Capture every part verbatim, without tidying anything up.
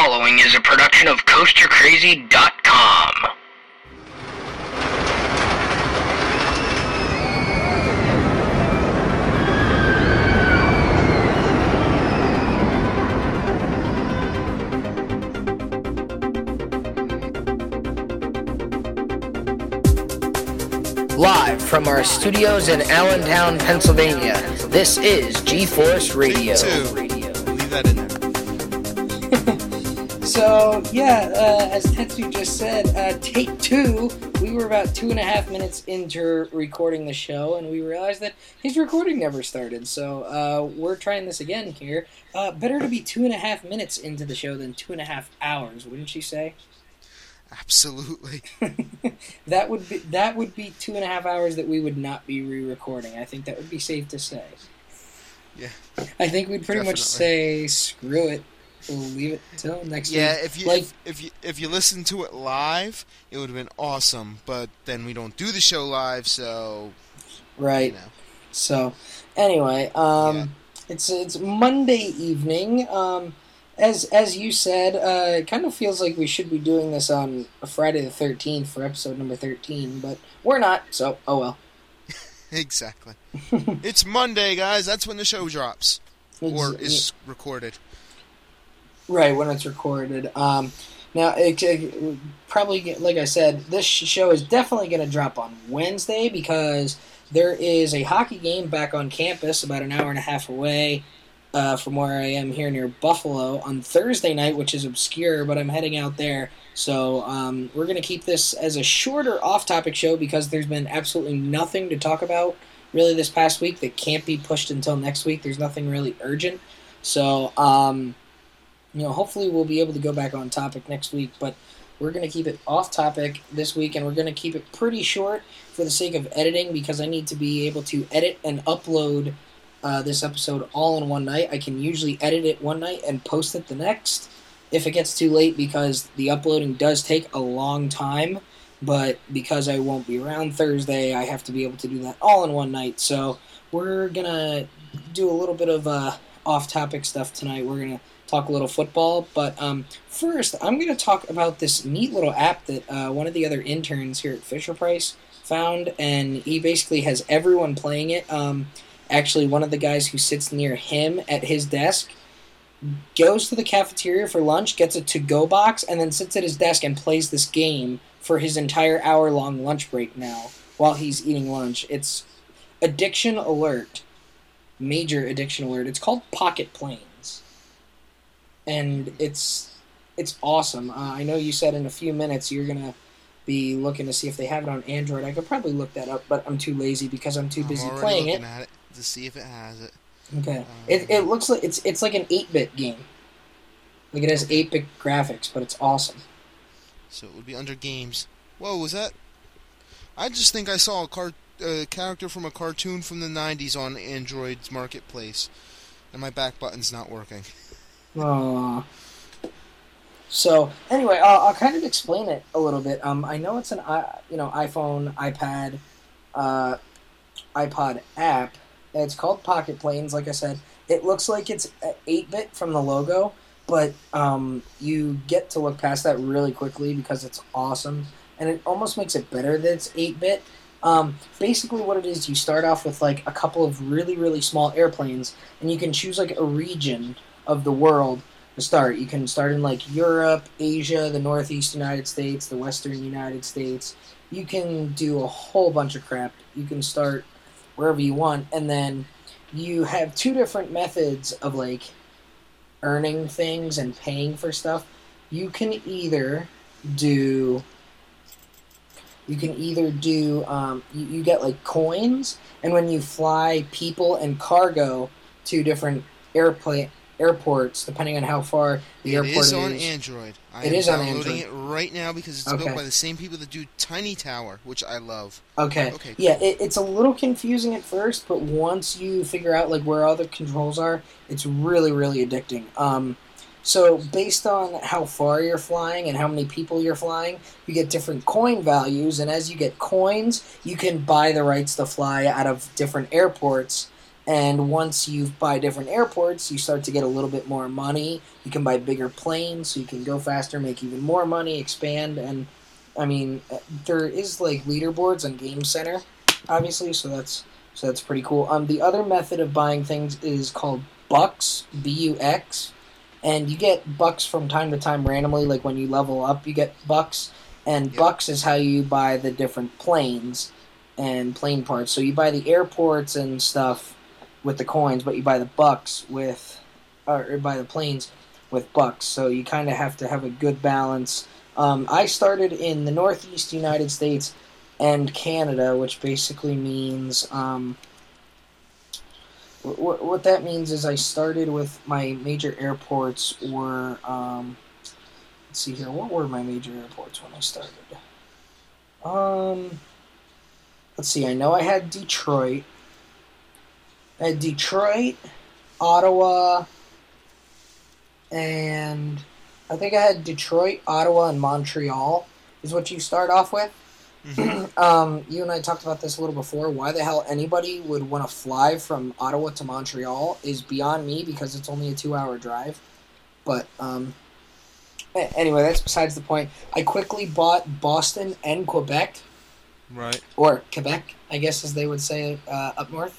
following is a production of Coaster Crazy dot com. Live from our studios in Allentown, Pennsylvania, this is G-Force Radio. Two. Leave that in there. So, yeah, uh, as Tetsu just said, uh, take two. We were about two and a half minutes into recording the show, and we realized that his recording never started. So, uh, we're trying this again here. Uh, better to be two and a half minutes into the show than two and a half hours, wouldn't you say? Absolutely. that would be that would be two and a half hours that we would not be re-recording. I think that would be safe to say. Yeah. I think we'd pretty Definitely. much say, screw it. We'll leave it till next yeah, week. if you like, if, if you if you listen to it live, it would have been awesome. But then we don't do the show live, so right. You know. So, anyway, um, Yeah. it's it's Monday evening. Um, as as you said, uh, it kind of feels like we should be doing this on a Friday the thirteenth for episode number thirteen, but we're not. So, oh well. Exactly. It's Monday, guys. That's when the show drops or Ex- is recorded. Right, when it's recorded. Um, now, it, it, probably, like I said, this show is definitely going to drop on Wednesday because there is a hockey game back on campus about an hour and a half away uh, from where I am here near Buffalo on Thursday night, which is obscure, but I'm heading out there. So um, we're going to keep this as a shorter off-topic show because there's been absolutely nothing to talk about really this past week that can't be pushed until next week. There's nothing really urgent. So, um... You know, hopefully we'll be able to go back on topic next week, but we're going to keep it off topic this week, and we're going to keep it pretty short for the sake of editing because I need to be able to edit and upload uh, this episode all in one night. I can usually edit it one night and post it the next if it gets too late because the uploading does take a long time, but because I won't be around Thursday, I have to be able to do that all in one night. So we're going to do a little bit of uh, off-topic stuff tonight. We're going to talk a little football, but um, first I'm going to talk about this neat little app that uh, one of the other interns here at Fisher-Price found, and he basically has everyone playing it. Um, actually, one of the guys who sits near him at his desk goes to the cafeteria for lunch, gets a to-go box, and then sits at his desk and plays this game for his entire hour-long lunch break now while he's eating lunch. It's addiction alert. Major addiction alert. It's called Pocket Planes. And it's it's awesome. Uh, I know you said in a few minutes you're going to be looking to see if they have it on Android. I could probably look that up, but I'm too lazy because I'm too busy I'm already playing looking it. at it to see if it has it. Okay. Um, It it looks like it's it's like an eight-bit game. Like it has eight-bit graphics, but it's awesome. So it would be under games. Whoa, was that? I just think I saw a car, uh, character from a cartoon from the nineties on Android's Marketplace, and my back button's not working. Aww. So anyway, I'll, I'll kind of explain it a little bit. Um, I know it's an i you know iPhone, iPad, uh, iPod app. It's called Pocket Planes. Like I said, it looks like it's eight-bit from the logo, but um, you get to look past that really quickly because it's awesome, and it almost makes it better that it's eight-bit. Um, basically, what it is, you start off with like a couple of really really small airplanes, and you can choose like a region of the world to start. You can start in like Europe, Asia, the Northeast United States, the Western United States. You can do a whole bunch of crap. You can start wherever you want, and then you have two different methods of like earning things and paying for stuff. You can either do you can either do um, you, you get like coins, and when you fly people and cargo to different airplane airports, depending on how far the it airport is. It is on Android. I it am is on downloading Android. it right now because it's Okay. built by the same people that do Tiny Tower, which I love. Okay. Okay. Yeah, it, it's a little confusing at first, but once you figure out like where all the controls are, it's really, really addicting. Um, so based on how far you're flying and how many people you're flying, you get different coin values, and as you get coins, you can buy the rights to fly out of different airports And once you buy different airports, you start to get a little bit more money. You can buy bigger planes, so you can go faster, make even more money, expand. And I mean, there is like leaderboards on Game Center, obviously, so that's so that's pretty cool. Um, the other method of buying things is called bucks, B U X, and you get bucks from time to time randomly. Like when you level up, you get bucks, and Yep. bucks is how you buy the different planes and plane parts. So you buy the airports and stuff with the coins, but you buy the bucks with, or, or buy the planes with bucks. So you kind of have to have a good balance. Um, I started in the Northeast United States and Canada, which basically means um, what what that means is I started with my major airports were um, let's see here, what were my major airports when I started? Um, let's see. I know I had Detroit. I had Detroit, Ottawa, and I think I had Detroit, Ottawa, and Montreal is what you start off with. Mhm. um, you and I talked about this a little before. Why the hell anybody would want to fly from Ottawa to Montreal is beyond me because it's only a two-hour drive. But um, a- anyway, that's besides the point. I quickly bought Boston and Quebec, Right. or Quebec, I guess as they would say uh, up north.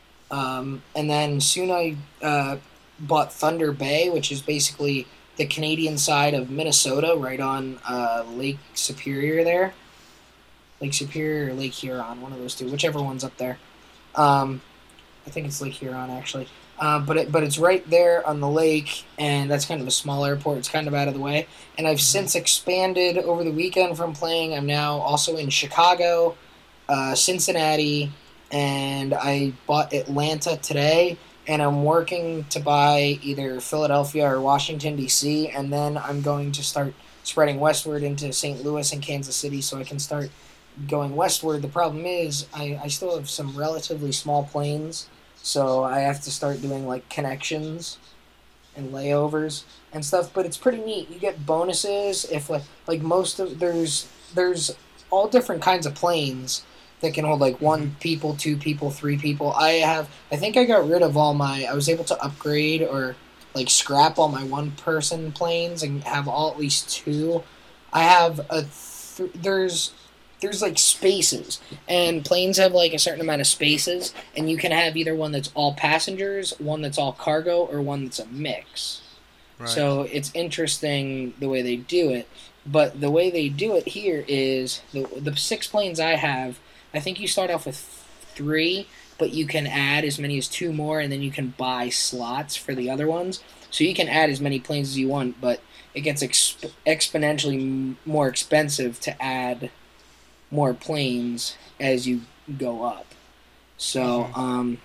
Um, and then soon I uh, bought Thunder Bay, which is basically the Canadian side of Minnesota, right on uh, Lake Superior there. Lake Superior or Lake Huron, one of those two, whichever one's up there. Um, I think it's Lake Huron, actually. Uh, but it, but it's right there on the lake, and that's kind of a small airport. It's kind of out of the way. And I've since expanded over the weekend from playing. I'm now also in Chicago, uh, Cincinnati, and I bought Atlanta today, and I'm working to buy either Philadelphia or Washington, D C, and then I'm going to start spreading westward into Saint Louis and Kansas City so I can start going westward. The problem is I, I still have some relatively small planes, so I have to start doing like connections and layovers and stuff, but it's pretty neat. You get bonuses if like like most of there's there's all different kinds of planes that can hold like one people, two people, three people. I have I think I got rid of all my I was able to upgrade or like scrap all my one person planes and have all at least two. I have a th- there's there's like spaces, and planes have like a certain amount of spaces, and you can have either one that's all passengers, one that's all cargo, or one that's a mix. Right. So it's interesting the way they do it, but the way they do it here is the the six planes I have. I think you start off with three, but you can add as many as two more, and then you can buy slots for the other ones. So you can add as many planes as you want, but it gets exp- exponentially m- more expensive to add more planes as you go up. So, Mhm. um,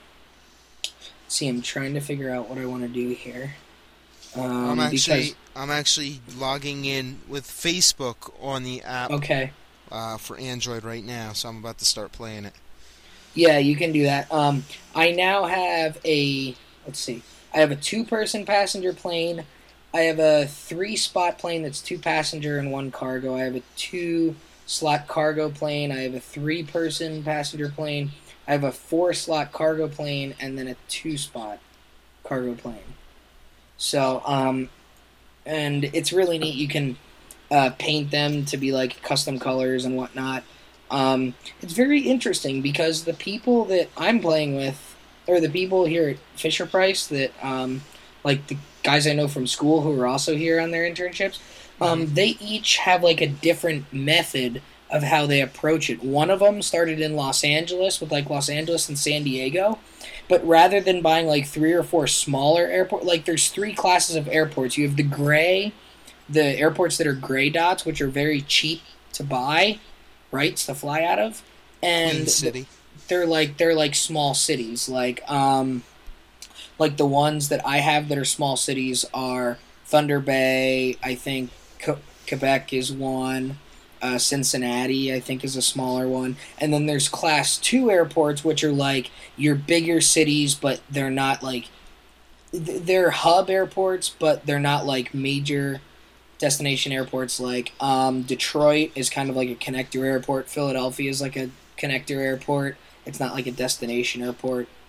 see, I'm trying to figure out what I want to do here. Um, I'm actually because, I'm actually logging in with Facebook on the app okay. uh, for Android right now, so I'm about to start playing it. Yeah, you can do that. Um, I now have a, let's see, I have a two-person passenger plane. I have a three-spot plane that's two passenger and one cargo. I have a two-slot cargo plane. I have a three-person passenger plane. I have a four-slot cargo plane, and then a two-spot cargo plane. So, um, and it's really neat. You can uh, paint them to be like custom colors and whatnot. Um, it's very interesting because the people that I'm playing with, or the people here at Fisher Price that, um, like the guys I know from school who are also here on their internships, um, they each have like a different method of how they approach it. One of them started in Los Angeles with like Los Angeles and San Diego, but rather than buying like three or four smaller airports, like there's three classes of airports. You have the gray, the airports that are gray dots, which are very cheap to buy, right, to fly out of, and Queen City. they're like they're like small cities, like um, like the ones that I have that are small cities are Thunder Bay. I think Co- Quebec is one. Uh, Cincinnati, I think, is a smaller one. And then there's class two airports, which are like your bigger cities, but they're not like, they're hub airports, but they're not like major destination airports. Like um, Detroit is kind of like a connector airport. Philadelphia is like a connector airport. It's not like a destination airport.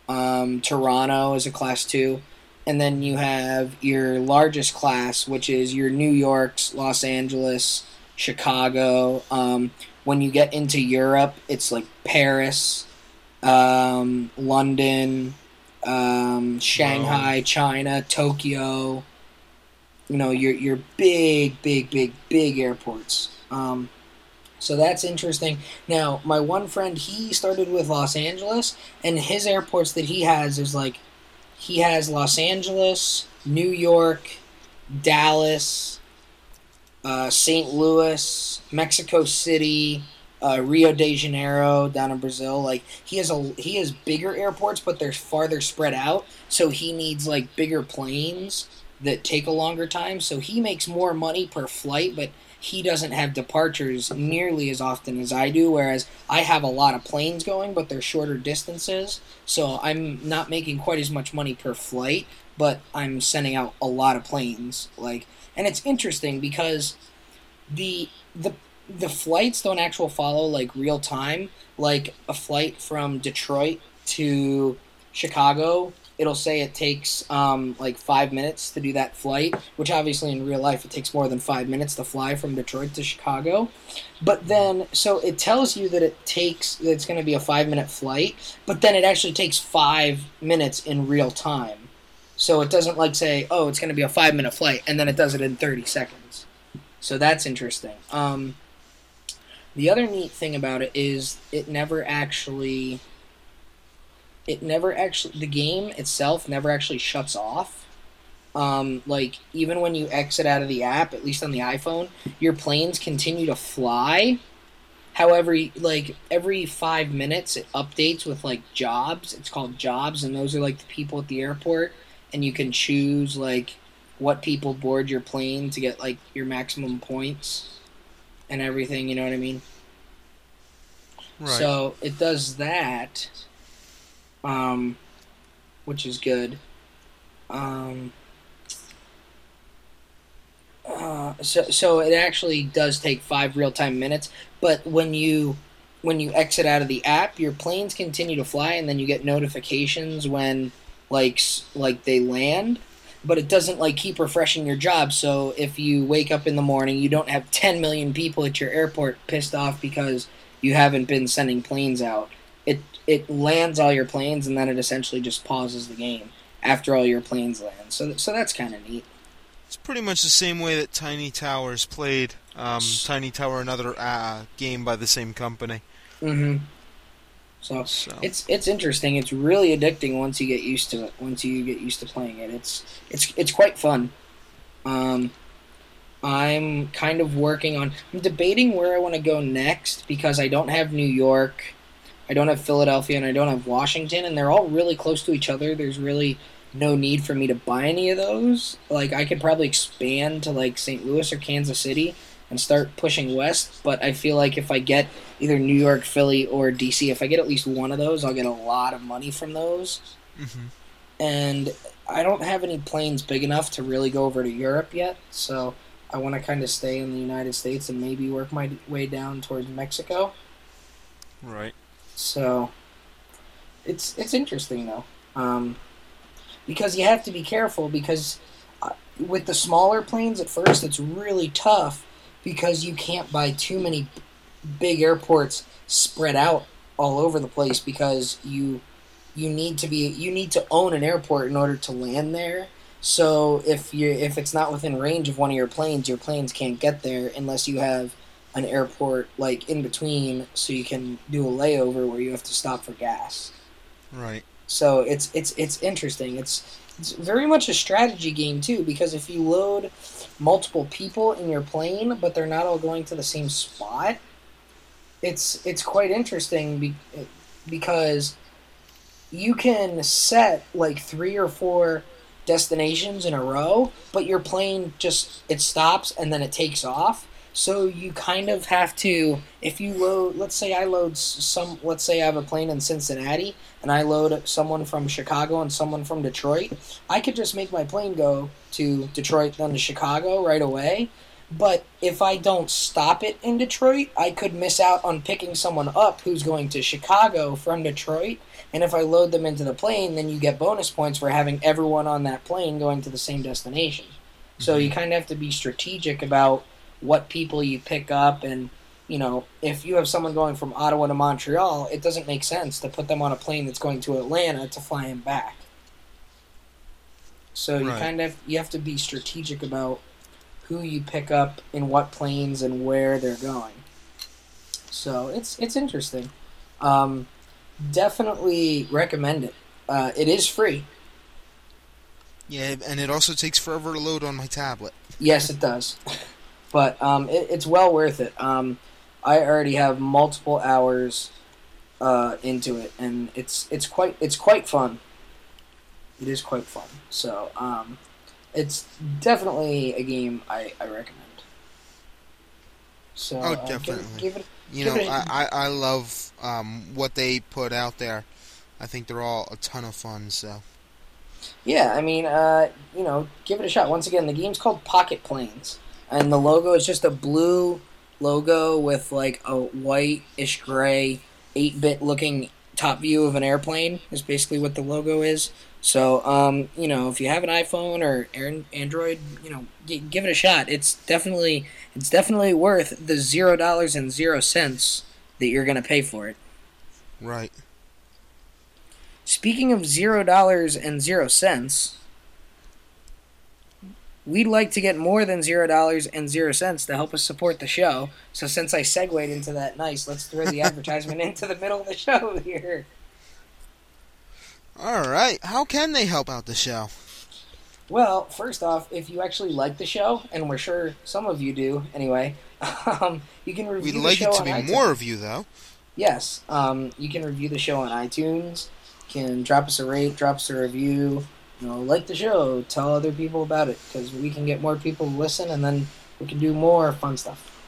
Um, Toronto is a class two. And then you have your largest class, which is your New York's, Los Angeles, Chicago. Um, when you get into Europe, it's like Paris, um, London, um, Shanghai, Wow. China, Tokyo. You know, your your big, big, big, big airports. Um, so that's interesting. Now, my one friend, he started with Los Angeles, and his airports that he has is like he has Los Angeles, New York, Dallas, uh, Saint Louis, Mexico City, uh, Rio de Janeiro down in Brazil. Like he has a he has bigger airports, but they're farther spread out. So he needs like bigger planes that take a longer time. So he makes more money per flight, but he doesn't have departures nearly as often as I do. Whereas I have a lot of planes going, but they're shorter distances. So I'm not making quite as much money per flight, but I'm sending out a lot of planes. Like, and it's interesting because the the the flights don't actually follow like real time. Like a flight from Detroit to Chicago, it'll say it takes um, like five minutes to do that flight, which obviously in real life it takes more than five minutes to fly from Detroit to Chicago. But then, so it tells you that it takes, that it's going to be a five minute flight, but then it actually takes five minutes in real time. So it doesn't like say, oh, it's going to be a five minute flight, and then it does it in thirty seconds. So that's interesting. Um, the other neat thing about it is it never actually it never actually the game itself never actually shuts off. Um, like even when you exit out of the app, at least on the iPhone, your planes continue to fly. However, like every five minutes, it updates with like jobs. It's called jobs, and those are like the people at the airport, and you can choose like what people board your plane to get like your maximum points and everything. You know what I mean? Right. So it does that. Um, which is good. Um, uh, so so it actually does take five real time minutes, but when you when you exit out of the app, your planes continue to fly, and then you get notifications when like s- like they land. But it doesn't like keep refreshing your job. So if you wake up in the morning, you don't have ten million people at your airport pissed off because you haven't been sending planes out. It it lands all your planes, and then it essentially just pauses the game after all your planes land. So so that's kind of neat. It's pretty much the same way that Tiny Towers played. Um, Tiny Tower, another uh, game by the same company. Mm-hmm. So So it's it's interesting. It's really addicting once you get used to it. Once you get used to playing it, it's it's it's quite fun. Um, I'm kind of working on. I'm debating where I want to go next because I don't have New York, I don't have Philadelphia, and I don't have Washington, and they're all really close to each other. There's really no need for me to buy any of those. Like I could probably expand to like Saint Louis or Kansas City and start pushing west, but I feel like if I get either New York, Philly, or D C, if I get at least one of those, I'll get a lot of money from those. hmm And I don't have any planes big enough to really go over to Europe yet, so I want to kind of stay in the United States and maybe work my way down towards Mexico. right. So it's it's interesting though, um, because you have to be careful because uh, with the smaller planes at first it's really tough because you can't buy too many big airports spread out all over the place because you you need to be you need to own an airport in order to land there. So if you if it's not within range of one of your planes, your planes can't get there unless you have an airport like in between, so you can do a layover where you have to stop for gas. Right. So it's it's it's interesting. It's it's very much a strategy game too because if you load multiple people in your plane but they're not all going to the same spot, it's it's quite interesting be, because you can set like three or four destinations in a row, but your plane just it stops and then it takes off. So you kind of have to, if you load, let's say I load some, let's say I have a plane in Cincinnati and I load someone from Chicago and someone from Detroit, I could just make my plane go to Detroit then to Chicago right away. But if I don't stop it in Detroit, I could miss out on picking someone up who's going to Chicago from Detroit. And if I load them into the plane, then you get bonus points for having everyone on that plane going to the same destination. Mm-hmm. So you kind of have to be strategic about what people you pick up. And, you know, if you have someone going from Ottawa to Montreal, it doesn't make sense to put them on a plane that's going to Atlanta to fly him back. So you Right. kind of you have to be strategic about who you pick up in what planes and where they're going. So it's it's interesting. Um, definitely recommend it. Uh, it is free. Yeah, and it also takes forever to load on my tablet. Yes, it does. But um, it, it's well worth it. Um, I already have multiple hours uh, into it, and it's it's quite it's quite fun. It is quite fun. So um, it's definitely a game I, I recommend. So Oh, uh, definitely. give, give it. You give know, it a- I, I, I love um, what they put out there. I think they're all a ton of fun, so... Yeah, I mean, uh, you know, give it a shot. Once again, the game's called Pocket Planes, and the logo is just a blue logo with like a white-ish gray, eight-bit looking top view of an airplane. Is basically what the logo is. So, um, you know, if you have an iPhone or An- Android, you know, g- give it a shot. It's definitely, it's definitely worth the zero dollars and zero cents that you're gonna pay for it. Right. Speaking of zero dollars and zero cents, we'd like to get more than zero dollars and zero cents to help us support the show. So since I segued into that nice, let's throw the advertisement into the middle of the show here. Alright, how can they help out the show? Well, first off, if you actually like the show, and we're sure some of you do anyway, um, you can review We'd the like show it to on be iTunes. more of you, though. Yes, um, you can review the show on iTunes. You can drop us a rate, drop us a review. You know, like the show, tell other people about it, because we can get more people to listen, and then we can do more fun stuff.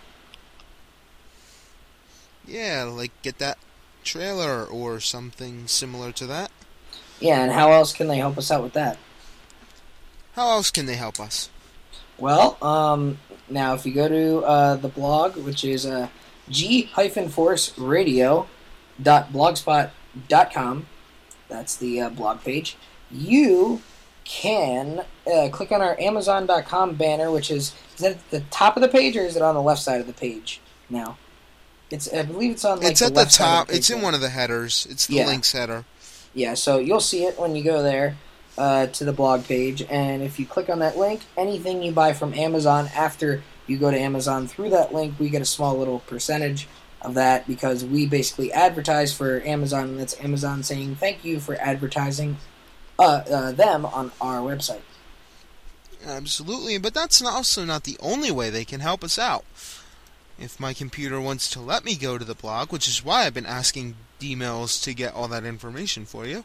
Yeah, like get that trailer or something similar to that. Yeah, and how else can they help us out with that? How else can they help us? Well, um, now if you go to uh, the blog, which is uh, g force radio dot blogspot dot com, that's the uh, blog page, you can uh, click on our amazon dot com banner, which is, is that at the top of the page, or is it on the left side of the page now? It's I believe it's on like It's the at the left side of top. the page It's in there. one of the headers. It's the Yeah. links header. Yeah, so you'll see it when you go there uh, to the blog page, and if you click on that link, anything you buy from Amazon after you go to Amazon through that link, we get a small little percentage of that, because we basically advertise for Amazon, and that's Amazon saying thank you for advertising uh, uh, them on our website. Absolutely, but that's not also not the only way they can help us out. If my computer wants to let me go to the blog, which is why I've been asking D-Mills to get all that information for you,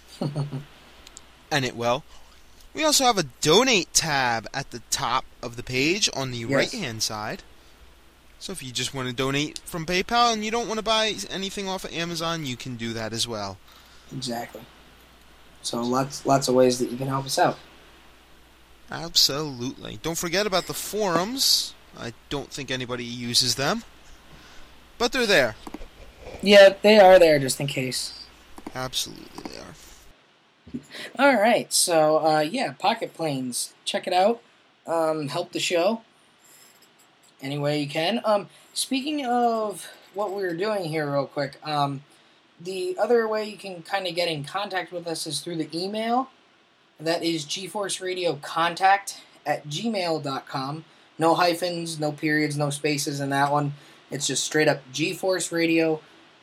and it will. We also have a donate tab at the top of the page on the Yes. right-hand side. So if you just want to donate from PayPal and you don't want to buy anything off of Amazon, you can do that as well. Exactly. So lots lots of ways that you can help us out. Absolutely. Don't forget about the forums. I don't think anybody uses them, but they're there. Yeah, they are there just in case. Absolutely they are. All right, so uh, yeah, Pocket Planes, check it out. Um, help the show any way you can. Um, speaking of what we were doing here, real quick, um, the other way you can kind of get in contact with us is through the email. That is GeForceRadioContact at gmail dot com. No hyphens, no periods, no spaces in that one. It's just straight up GeForceRadioContact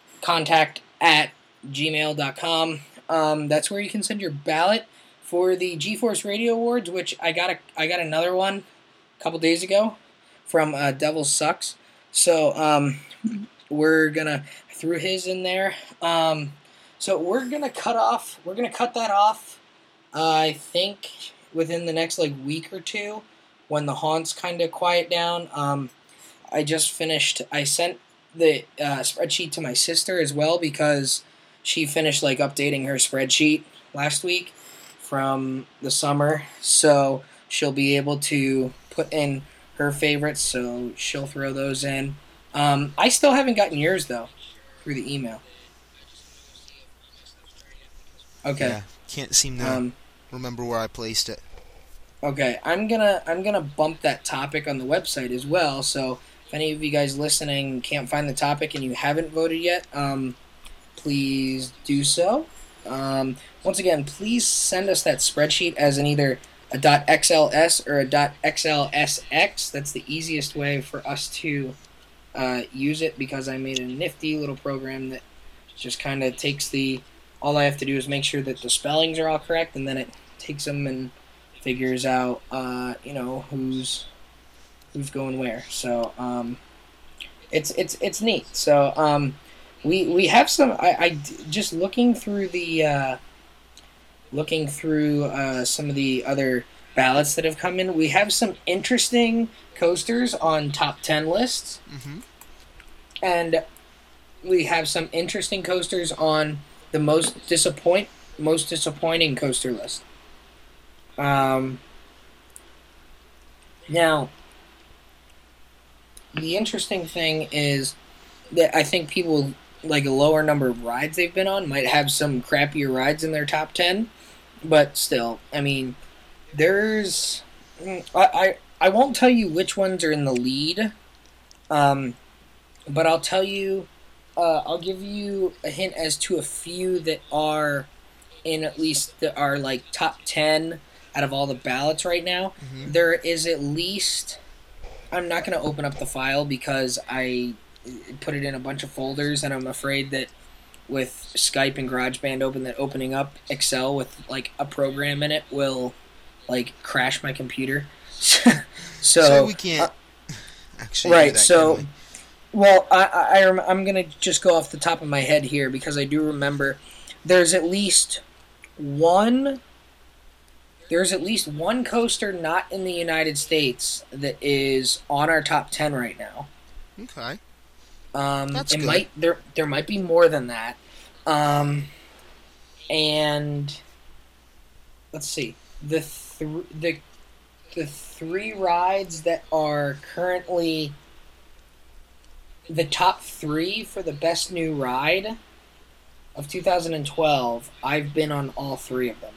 at gmail dot com. Um, that's where you can send your ballot for the GeForce Radio Awards, which I got a I got another one a couple days ago from uh, Devil Sucks. So um, we're gonna I threw his in there. Um, so we're gonna cut off. We're gonna cut that off. Uh, I think within the next like week or two, when the haunts kind of quiet down. Um, I just finished. I sent the uh, spreadsheet to my sister as well, because she finished like updating her spreadsheet last week from the summer, so she'll be able to put in her favorites, so she'll throw those in. Um, I still haven't gotten yours though through the email. Okay. Yeah, can't seem to Um, remember where I placed it. okay, I'm gonna I'm gonna bump that topic on the website as well. So if any of you guys listening can't find the topic and you haven't voted yet, um, please do so. Um, once again, please send us that spreadsheet as an either a .xls or a .xlsx. That's the easiest way for us to uh, use it because I made a nifty little program that just kind of takes the. All I have to do is make sure that the spellings are all correct, and then it takes them and figures out, uh, you know, who's who's going where. So um, it's it's it's neat. So um, we we have some. I, I just looking through the uh, looking through uh, some of the other ballots that have come in. We have some interesting coasters on top ten lists, Mm-hmm. and we have some interesting coasters on the most disappoint most disappointing coaster list. Um, now, the interesting thing is that I think people like a lower number of rides they've been on might have some crappier rides in their top ten, but still, I mean, there's I I, I won't tell you which ones are in the lead, um, but I'll tell you. Uh, I'll give you a hint as to a few that are in at least that are like top ten out of all the ballots right now. Mm-hmm. There is at least. I'm not going to open up the file because I put it in a bunch of folders, and I'm afraid that with Skype and GarageBand open, that opening up Excel with like a program in it will like crash my computer. so, So we can't uh, actually right. do that, so. can we? Well, I, I, I'm going to just go off the top of my head here because I do remember there's at least one there's at least one coaster not in the United States that is on our top ten right now. Okay. Um, That's it good. might there there might be more than that. Um, and let's see. The th- the the three rides that are currently the top three for the best new ride of two thousand twelve, I've been on all three of them.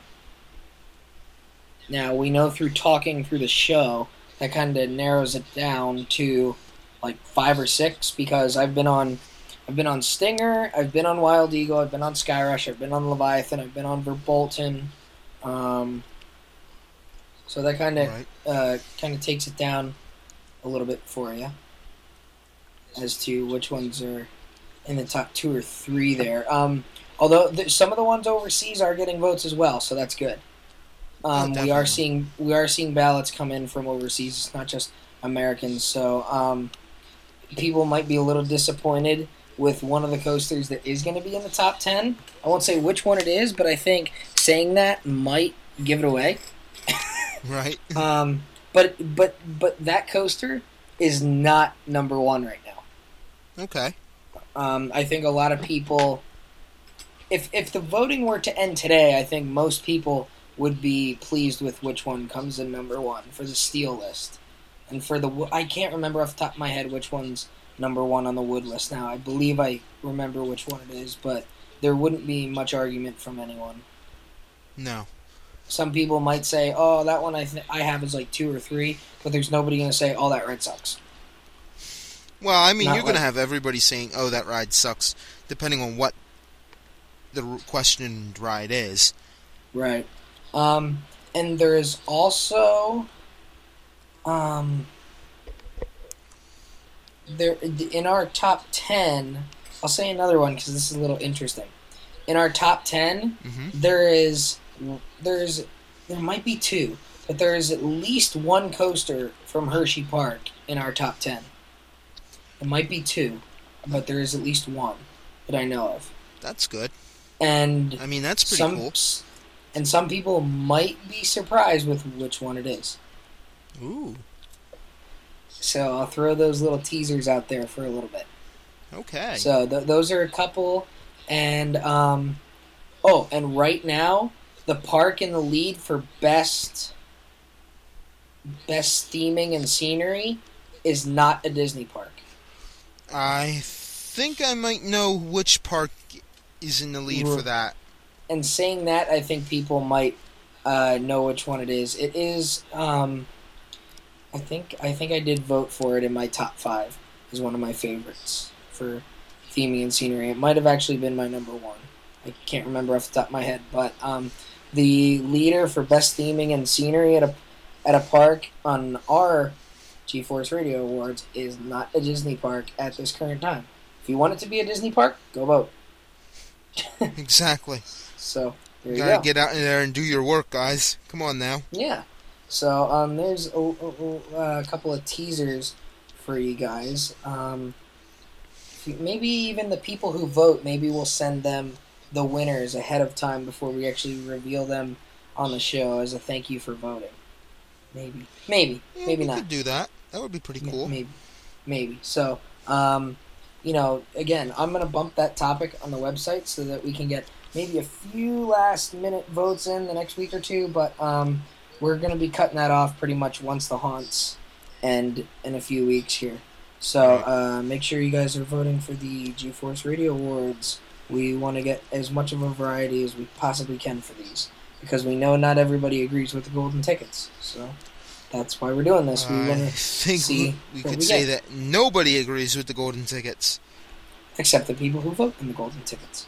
Now, we know through talking through the show, that kind of narrows it down to like five or six because I've been on I've been on Stinger, I've been on Wild Eagle, I've been on Skyrush, I've been on Leviathan, I've been on Verbolten. Um, so that kind of Right. uh, kind of takes it down a little bit for you as to which ones are in the top two or three there. Um, although th- some of the ones overseas are getting votes as well, so that's good. Um, Oh, we are definitely. seeing we are seeing ballots come in from overseas. It's not just Americans. So um, people might be a little disappointed with one of the coasters that is going to be in the top ten. I won't say which one it is, but I think saying that might give it away. Right. Um, but but but that coaster is not number one right now. Okay. Um, I think a lot of people, if if the voting were to end today, I think most people would be pleased with which one comes in number one for the steel list, and for the wo- I can't remember off the top of my head which one's number one on the wood list now. I believe I remember which one it is, but there wouldn't be much argument from anyone. No. Some people might say, "Oh, that one I th- I have is like two or three," but there's nobody going to say, "Oh, that ride sucks." Well, I mean, Not you're going to like- have everybody saying, "Oh, that ride sucks," depending on what the r- questioned ride is. Right. Um, and there's also, um, there in our top ten. I'll say another one because this is a little interesting. In our top ten, Mm-hmm. there is there's there might be two, but there is at least one coaster from Hershey Park in our top ten. It might be two, but there is at least one that I know of. That's good. And I mean, that's pretty some cool. and some people might be surprised with which one it is. Ooh. So I'll throw those little teasers out there for a little bit. Okay. So th- those are a couple, and um, oh, and right now the park in the lead for best best theming and scenery is not a Disney park. I think I might know which park is in the lead for that. And saying that, I think people might uh, know which one it is. It is. Um, I think. I think I did vote for it in my top five as one of my favorites for theming and scenery. It might have actually been my number one. I can't remember off the top of my head, but um, the leader for best theming and scenery at a at a park on our G-Force Radio Awards is not a Disney park at this current time. If you want it to be a Disney park, go vote. Exactly. So there you you gotta go. get out there and do your work, guys. Come on now. Yeah. So um, there's a, a, a couple of teasers for you guys. Um, maybe even the people who vote, maybe we'll send them the winners ahead of time before we actually reveal them on the show as a thank you for voting. Maybe, maybe, yeah, maybe we not. Could do that. That would be pretty cool. Maybe, maybe. So, um, you know, again, I'm gonna bump that topic on the website so that we can get maybe a few last minute votes in the next week or two. But um, we're gonna be cutting that off pretty much once the haunts end in a few weeks here. So uh, make sure you guys are voting for the G-Force Radio Awards. We want to get as much of a variety as we possibly can for these, because we know not everybody agrees with the golden tickets. So that's why we're doing this. We I want to think see we, we what could we say get. that nobody agrees with the golden tickets. Except the people who vote in the golden tickets.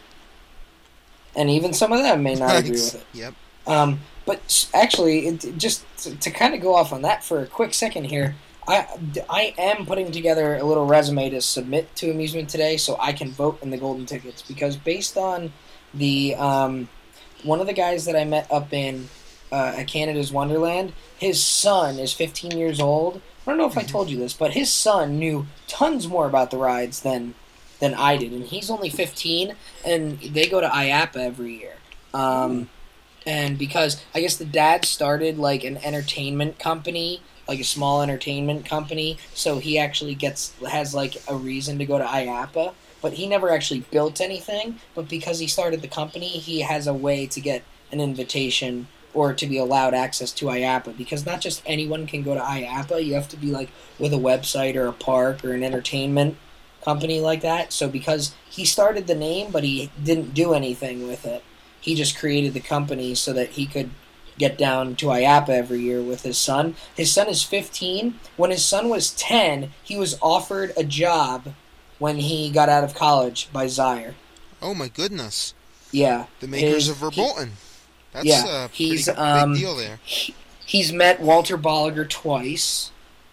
And even some of them may not agree with it. Yep. Um, but actually, it, just to, to kind of go off on that for a quick second here, I, I am putting together a little resume to submit to Amusement Today so I can vote in the golden tickets, because based on the um, one of the guys that I met up in uh, at Canada's Wonderland, his son is fifteen years old. I don't know if I told you this, but his son knew tons more about the rides than than I did, and he's only fifteen, and they go to I A P A every year. Um, and because I guess the dad started like an entertainment company, like a small entertainment company, so he actually gets has like a reason to go to I A P A, but he never actually built anything. But because he started the company, he has a way to get an invitation or to be allowed access to I A P A, because not just anyone can go to I A P A. You have to be like with a website or a park or an entertainment company like that. So because he started the name, but he didn't do anything with it, he just created the company so that he could get down to I A P A every year with his son. His son is fifteen. When his son was ten, he was offered a job when he got out of college by Zaire. Oh my goodness. Yeah. The makers his, of Verbolten. That's yeah, a pretty he's, big um, deal there. He, he's met Walter Bolliger twice.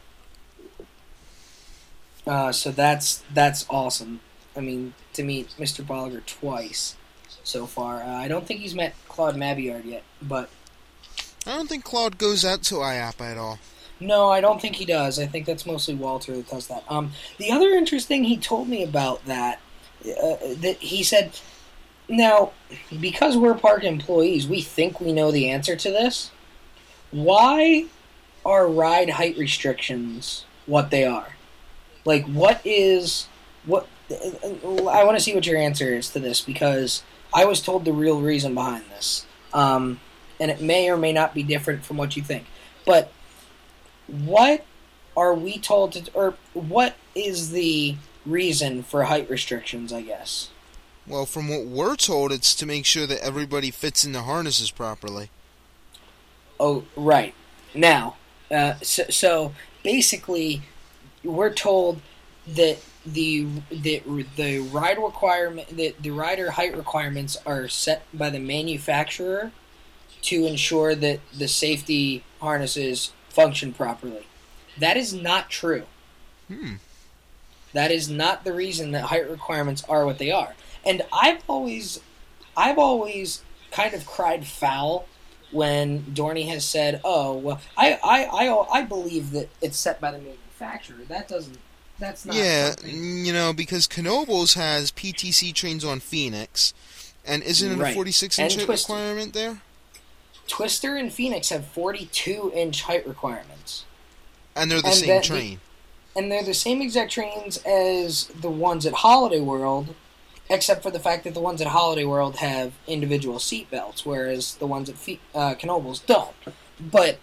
Uh, so that's that's awesome. I mean, to meet Mister Bolliger twice so far. Uh, I don't think he's met Claude Mabillard yet, but I don't think Claude goes out to I A P A at all. no, I don't think he does. I think that's mostly Walter that does that. Um, the other interesting he told me about that, uh, that he said, now, because we're park employees, we think we know the answer to this. Why are ride height restrictions what they are? Like, what is... what? I want to see what your answer is to this, because I was told the real reason behind this. Um, and it may or may not be different from what you think. But what are we told to... or what is the reason for height restrictions, I guess? Well, from what we're told, it's to make sure that everybody fits in the harnesses properly. Oh, right. Now, uh, so, so basically, we're told that the the the ride requirement the, the rider height requirements are set by the manufacturer to ensure that the safety harnesses function properly. That is not true. Hmm. That is not the reason that height requirements are what they are. And I've always, I've always kind of cried foul when Dorney has said, "Oh, well, I, I, I, I believe that it's set by the manufacturer." That doesn't. That's not. Yeah, something. you know, because Knoebels has P T C trains on Phoenix, and isn't it Right. a forty-six inch height Twister. requirement there? Twister and Phoenix have forty-two inch height requirements, And they're the And same that- train. and they're the same exact trains as the ones at Holiday World, except for the fact that the ones at Holiday World have individual seat belts, whereas the ones at Fe- uh, Knoebels don't. But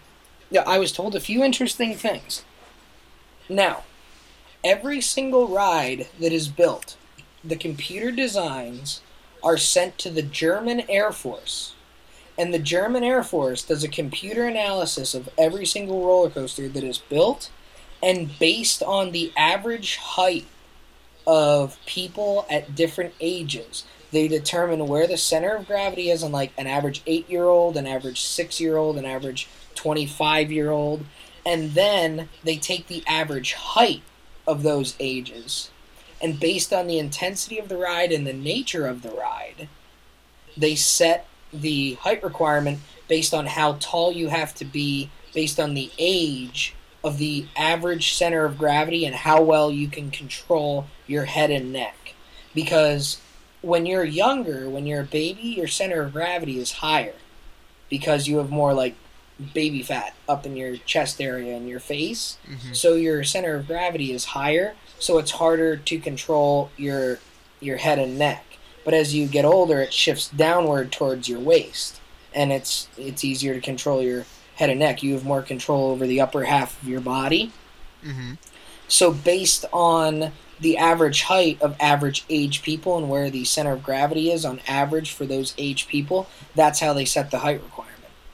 Yeah, I was told a few interesting things. Now, every single ride that is built, the computer designs are sent to the German Air Force. And the German Air Force does a computer analysis of every single roller coaster that is built, and based on the average height of people at different ages, they determine where the center of gravity is on like an average eight-year-old, an average six-year-old, an average twenty-five-year-old, and then they take the average height of those ages, and based on the intensity of the ride and the nature of the ride, they set the height requirement based on how tall you have to be, based on the age of the average center of gravity and how well you can control your head and neck. Because when you're younger, when you're a baby, your center of gravity is higher because you have more like baby fat up in your chest area and your face. Mm-hmm. So your center of gravity is higher, so it's harder to control your your head and neck. But as you get older, it shifts downward towards your waist, and it's it's easier to control your head and neck. You have more control over the upper half of your body. Mm-hmm. So based on the average height of average age people and where the center of gravity is on average for those age people, that's how they set the height requirement.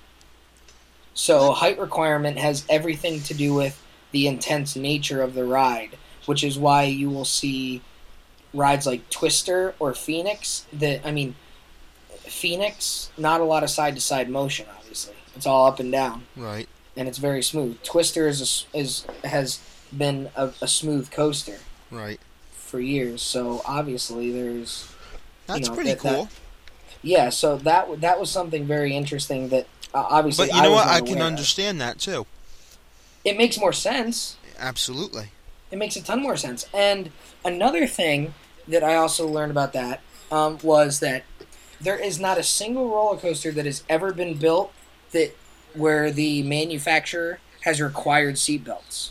So height requirement has everything to do with the intense nature of the ride, which is why you will see rides like Twister or Phoenix that, I mean, Phoenix, not a lot of side-to-side motion, obviously. It's all up and down. Right. And it's very smooth. Twister is a, is has been a, a smooth coaster. Right. For years, so obviously there's... That's you know, pretty that, cool. That, yeah, so that that was something very interesting that uh, obviously But you know I what? I wasn't can aware of. understand that too. It makes more sense. Absolutely. It makes a ton more sense. And another thing that I also learned about that um, was that there is not a single roller coaster that has ever been built that where the manufacturer has required seatbelts.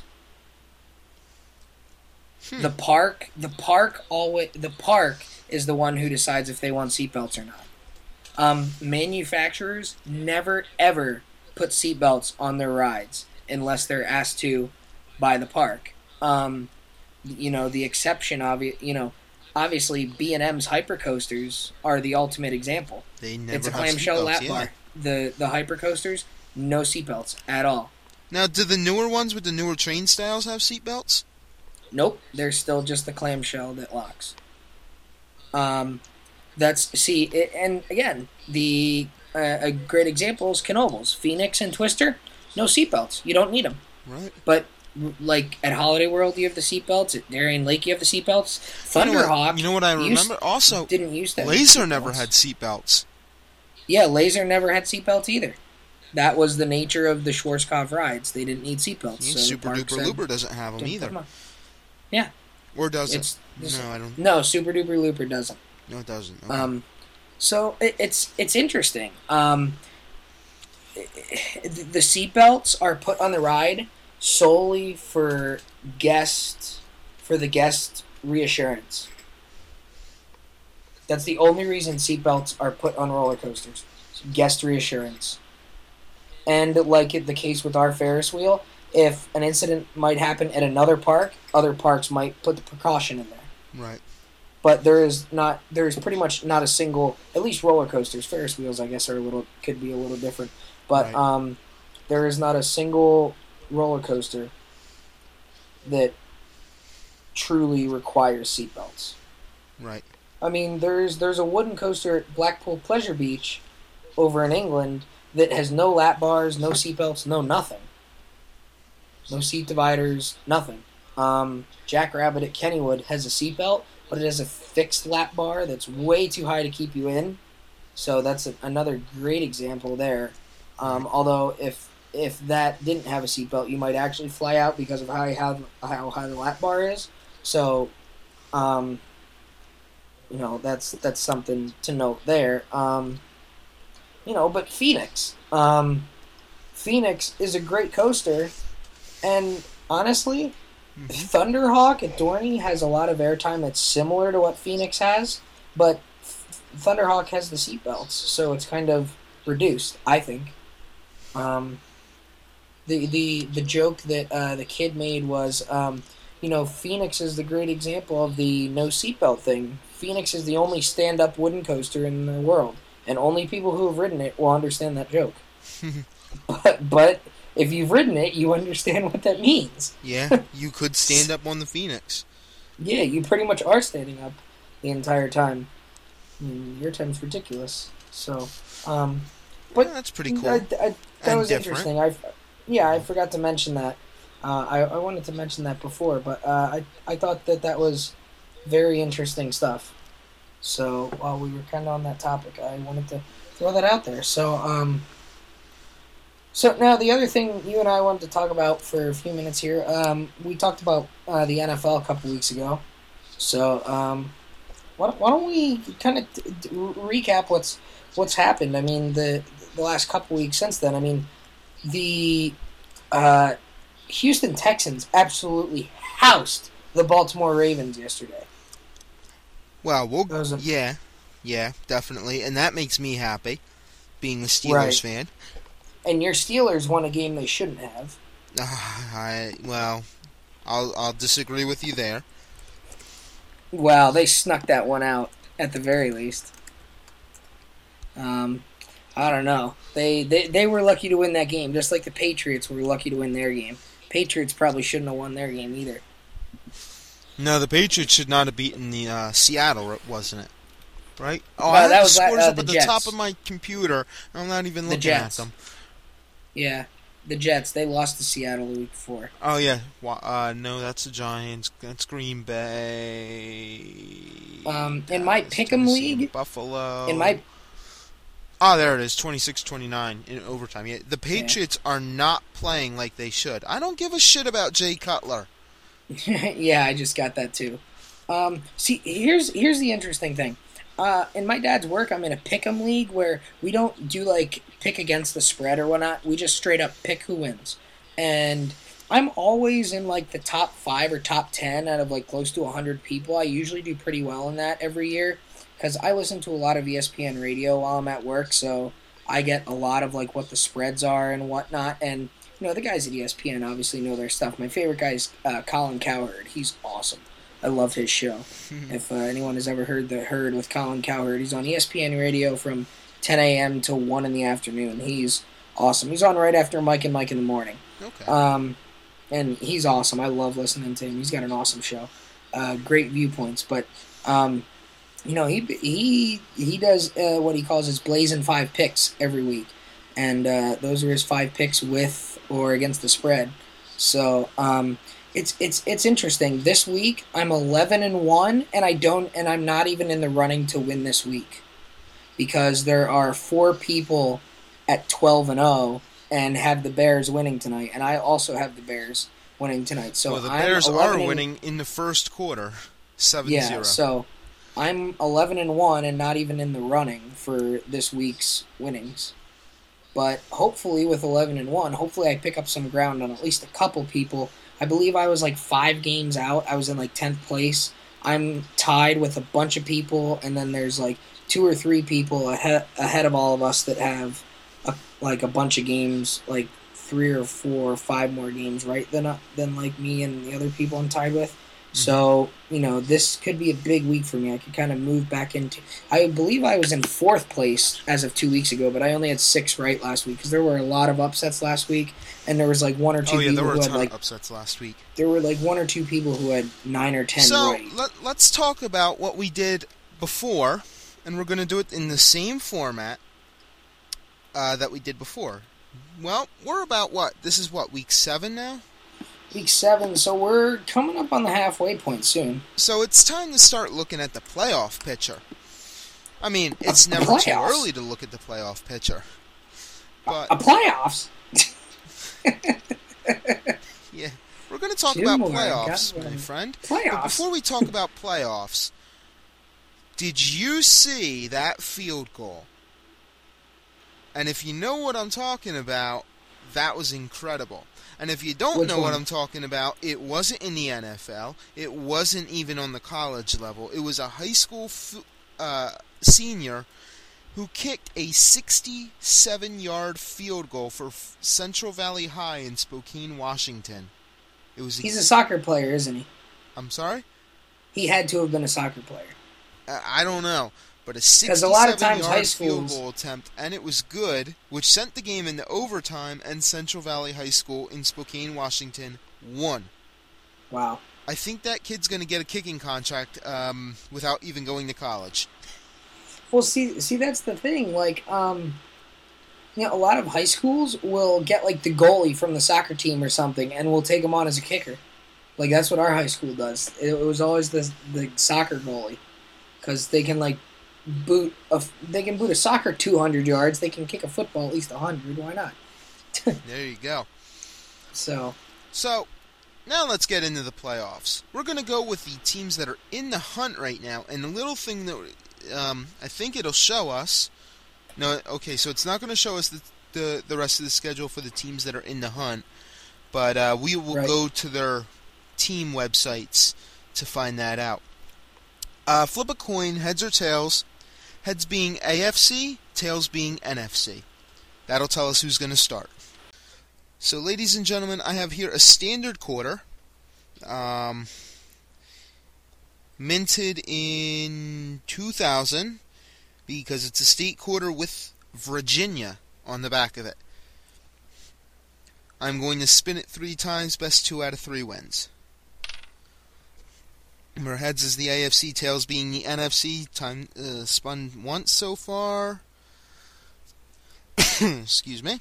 Hmm. The park, the park always, the park is the one who decides if they want seatbelts or not. Um, manufacturers never ever put seatbelts on their rides unless they're asked to by the park. Um, you know, the exception, obvi- you know, obviously B and M's hypercoasters are the ultimate example. They never it's a have clamshell seatbelts, lap yeah. bar. The the hypercoasters, no seatbelts at all. Now, do the newer ones with the newer train styles have seatbelts? Nope, they're still just the clamshell that locks. Um, that's see, it, and again, the uh, a great example is Knoebels, Phoenix and Twister, no seatbelts. You don't need them. Right. But like at Holiday World, you have the seatbelts. At Darien Lake, you have the seatbelts. You know what- Thunderhawk, You know what I remember? used- Also, didn't use that. Laser never had seatbelts. Yeah, Laser never had seatbelts either. That was the nature of the Schwarzkopf rides. They didn't need seatbelts. Yeah, so the Super park Duper said, Looper doesn't have them "Don't put either. 'em on." Yeah. Or does It's, it? No, I don't. No, Super Duper Looper doesn't. No, it doesn't. Okay. Um, so it, it's it's interesting. Um, the seatbelts are put on the ride solely for guest for the guest reassurance. That's the only reason seatbelts are put on roller coasters. Guest reassurance. And like the case with our Ferris wheel, if an incident might happen at another park, other parks might put the precaution in there. Right. But there is not, there is pretty much not a single, at least roller coasters, Ferris wheels, I guess, are a little, could be a little different. But Right. um, there is not a single roller coaster that truly requires seatbelts. Right. I mean, there's there's a wooden coaster at Blackpool Pleasure Beach over in England that has no lap bars, no seatbelts, no nothing. No seat dividers, nothing. Um, Jackrabbit at Kennywood has a seatbelt, but it has a fixed lap bar that's way too high to keep you in. So that's a, another great example there. Um, although if if that didn't have a seatbelt, you might actually fly out because of how how, how high the lap bar is. So, um, you know, that's that's something to note there. Um, you know, but Phoenix, um, Phoenix is a great coaster, and honestly, mm-hmm. Thunderhawk at Dorney has a lot of airtime that's similar to what Phoenix has, but Thunderhawk has the seatbelts, so it's kind of reduced, I think. Um, the the the joke that uh, the kid made was, um, you know, Phoenix is the great example of the no seatbelt thing. Phoenix is the only stand-up wooden coaster in the world, and only people who have ridden it will understand that joke. but but if you've ridden it, you understand what that means. Yeah, you could stand up on the Phoenix. Yeah, you pretty much are standing up the entire time. I mean, your time's ridiculous. So, um, but yeah, that's pretty cool. I, I, that and was different. interesting. I, yeah, I forgot to mention that. Uh, I, I wanted to mention that before, but uh, I I thought that that was very interesting stuff. So while we were kind of on that topic, I wanted to throw that out there. So um, so now the other thing you and I wanted to talk about for a few minutes here, um, we talked about uh, the N F L a couple weeks ago. So um, why, why don't we kind of d- d- recap what's what's happened? I mean, the the last couple weeks since then. I mean, the uh, Houston Texans absolutely housed the Baltimore Ravens yesterday. Well, we'll a, yeah, yeah, definitely, and that makes me happy, being the Steelers right. fan. And your Steelers won a game they shouldn't have. Uh, I well, I'll I'll disagree with you there. Well, they snuck that one out at the very least. Um, I don't know. They, they they were lucky to win that game, just like the Patriots were lucky to win their game. Patriots probably shouldn't have won their game either. No, the Patriots should not have beaten the uh, Seattle, wasn't it? Right? Oh, well, I have that the was scores uh, up the at the Jets. top of my computer. I'm not even looking at them. Yeah, the Jets. They lost to Seattle the week before. Oh yeah, uh, no, that's the Giants. That's Green Bay. Um, in my Pick'em league, Buffalo. In my oh, there it is, twenty-six twenty-nine in overtime. Yeah, the Patriots yeah. are not playing like they should. I don't give a shit about Jay Cutler. Yeah, I just got that too. Um, see, here's here's the interesting thing. Uh, in my dad's work, I'm in a pick'em league where we don't do like pick against the spread or whatnot. We just straight up pick who wins, and I'm always in like the top five or top ten out of like close to a hundred people. I usually do pretty well in that every year because I listen to a lot of E S P N radio while I'm at work, so I get a lot of like what the spreads are and whatnot. And you know, the guys at E S P N obviously know their stuff. My favorite guy is uh, Colin Cowherd. He's awesome. I love his show. If uh, anyone has ever heard the Herd with Colin Cowherd, he's on E S P N radio from ten a.m. to one in the afternoon. He's awesome. He's on right after Mike and Mike in the morning. Okay. Um, and he's awesome. I love listening to him. He's got an awesome show. Uh, great viewpoints. But, um, you know, he he he does uh, what he calls his Blazing Five Picks every week. And uh, those are his five picks with or against the spread. So, um... It's it's it's interesting. This week I'm eleven and one, and I don't, and I'm not even in the running to win this week, because there are four people at twelve and zero and have the Bears winning tonight, and I also have the Bears winning tonight. So well, the I'm Bears are and, winning in the first quarter, seven yeah, zero. So I'm eleven and one and not even in the running for this week's winnings. But hopefully, with eleven and one, hopefully I pick up some ground on at least a couple people. I believe I was like five games out. I was in like tenth place. I'm tied with a bunch of people, and then there's like two or three people ahead ahead of all of us that have a, like a bunch of games, like three or four or five more games right than uh, than like me and the other people I'm tied with. So, you know, this could be a big week for me. I could kind of move back into... I believe I was in fourth place as of two weeks ago, but I only had six right last week because there were a lot of upsets last week, and there was like one or two oh, yeah, people there were who a had ton like... of upsets last week. There were like one or two people who had nine or ten so, right. So, let, let's talk about what we did before, and we're going to do it in the same format uh, that we did before. Well, we're about what? This is what, week seven now? Week seven, so we're coming up on the halfway point soon. So it's time to start looking at the playoff picture. I mean, it's a never playoffs? too early to look at the playoff picture. But a, a playoffs? Yeah, we're going to talk Two about more. playoffs, God, my friend. Playoffs? But before we talk about playoffs, did you see that field goal? And if you know what I'm talking about, that was incredible. And if you don't Which know one? what I'm talking about, it wasn't in the N F L. It wasn't even on the college level. It was a high school f- uh, senior who kicked a sixty-seven-yard field goal for Central Valley High in Spokane, Washington. It was. He's a soccer player, isn't he? I'm sorry? He had to have been a soccer player. I, I don't know. But a sixty-seven-yard field goal attempt, and it was good, which sent the game into overtime, and Central Valley High School in Spokane, Washington, won. Wow. I think that kid's going to get a kicking contract um, without even going to college. Well, see, see, that's the thing. Like, um, you know, a lot of high schools will get, like, the goalie from the soccer team or something, and will take him on as a kicker. Like, that's what our high school does. It, it was always the, the soccer goalie. Because they can, like, boot a, they can boot a soccer two hundred yards. They can kick a football at least one hundred. Why not? There you go. So, so now let's get into the playoffs. We're going to go with the teams that are in the hunt right now. And the little thing that um, I think it'll show us... No, okay, so it's not going to show us the, the, the rest of the schedule for the teams that are in the hunt. But uh, we will right. go to their team websites to find that out. Uh, flip a coin, heads or tails. Heads being A F C, tails being N F C. That'll tell us who's going to start. So, ladies and gentlemen, I have here a standard quarter. Um, minted in two thousand, because it's a state quarter with Virginia on the back of it. I'm going to spin it three times, best two out of three wins. Remember, heads is the A F C, tails being the N F C. Time uh, spun once so far. Excuse me.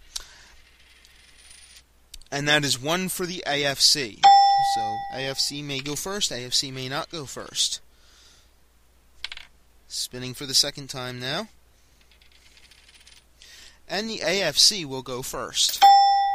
And that is one for the A F C. So, A F C may go first, A F C may not go first. Spinning for the second time now. And the A F C will go first.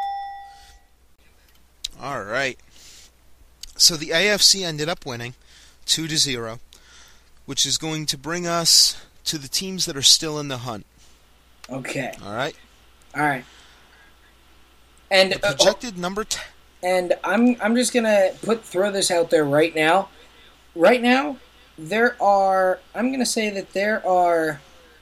Alright. So the A F C ended up winning two to zero, which is going to bring us to the teams that are still in the hunt. Okay. All right. All right. And the projected uh, oh, number ten. And I'm I'm just gonna put throw this out there right now. Right now, there are. I'm gonna say that there are.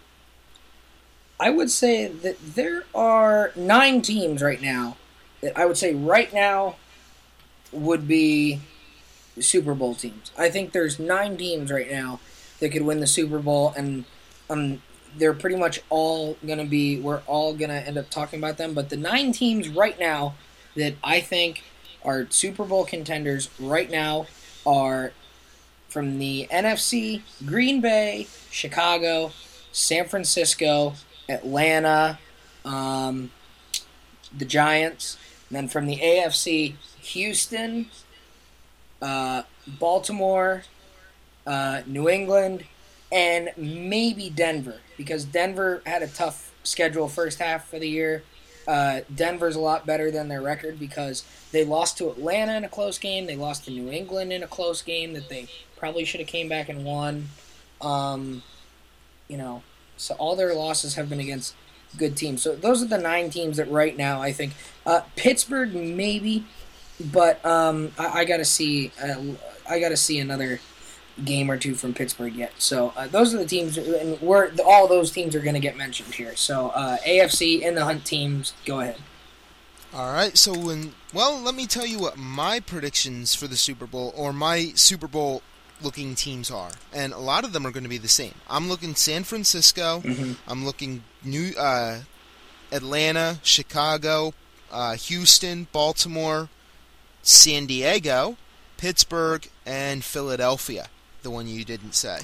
I would say that there are nine teams right now that I would say right now would be Super Bowl teams. I think there's nine teams right now that could win the Super Bowl, and um, they're pretty much all going to be, we're all going to end up talking about them, but the nine teams right now that I think are Super Bowl contenders right now are from the N F C, Green Bay, Chicago, San Francisco, Atlanta, um, the Giants, and then from the A F C, Houston, Uh, Baltimore, uh, New England, and maybe Denver, because Denver had a tough schedule first half of the year. Uh, Denver's a lot better than their record because they lost to Atlanta in a close game. They lost to New England in a close game that they probably should have came back and won. Um, you know, so all their losses have been against good teams. So those are the nine teams that right now I think. Uh, Pittsburgh maybe. But um, I, I gotta see. Uh, I gotta see another game or two from Pittsburgh yet. So uh, those are the teams, and we're all those teams are going to get mentioned here. So uh, A F C in the hunt teams, go ahead. All right. So when well, let me tell you what my predictions for the Super Bowl or my Super Bowl looking teams are, and a lot of them are going to be the same. I'm looking San Francisco. Mm-hmm. I'm looking New uh, Atlanta, Chicago, uh, Houston, Baltimore, San Diego, Pittsburgh, and Philadelphia, the one you didn't say.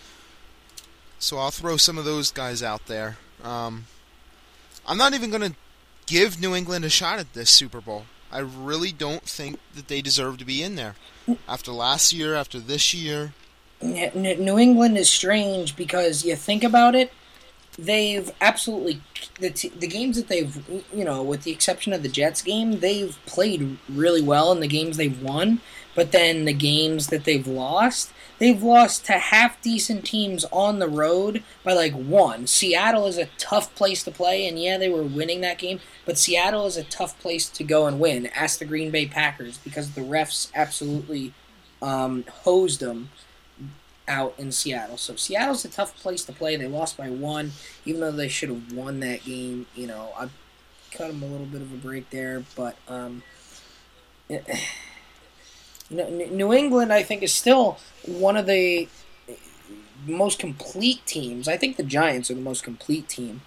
So I'll throw some of those guys out there. Um, I'm not even going to give New England a shot at this Super Bowl. I really don't think that they deserve to be in there. After last year, after this year. New England is strange because you think about it, they've absolutely the t- the games that they've, you know, with the exception of the Jets game, they've played really well in the games they've won. But then the games that they've lost, they've lost to half decent teams on the road by like one. Seattle is a tough place to play, and yeah, they were winning that game. But Seattle is a tough place to go and win. Ask the Green Bay Packers because the refs absolutely um, hosed them. out in Seattle. So Seattle's a tough place to play. They lost by one, even though they should have won that game. You know, I cut them a little bit of a break there, but um, you know, New England, I think, is still one of the most complete teams. I think the Giants are the most complete team.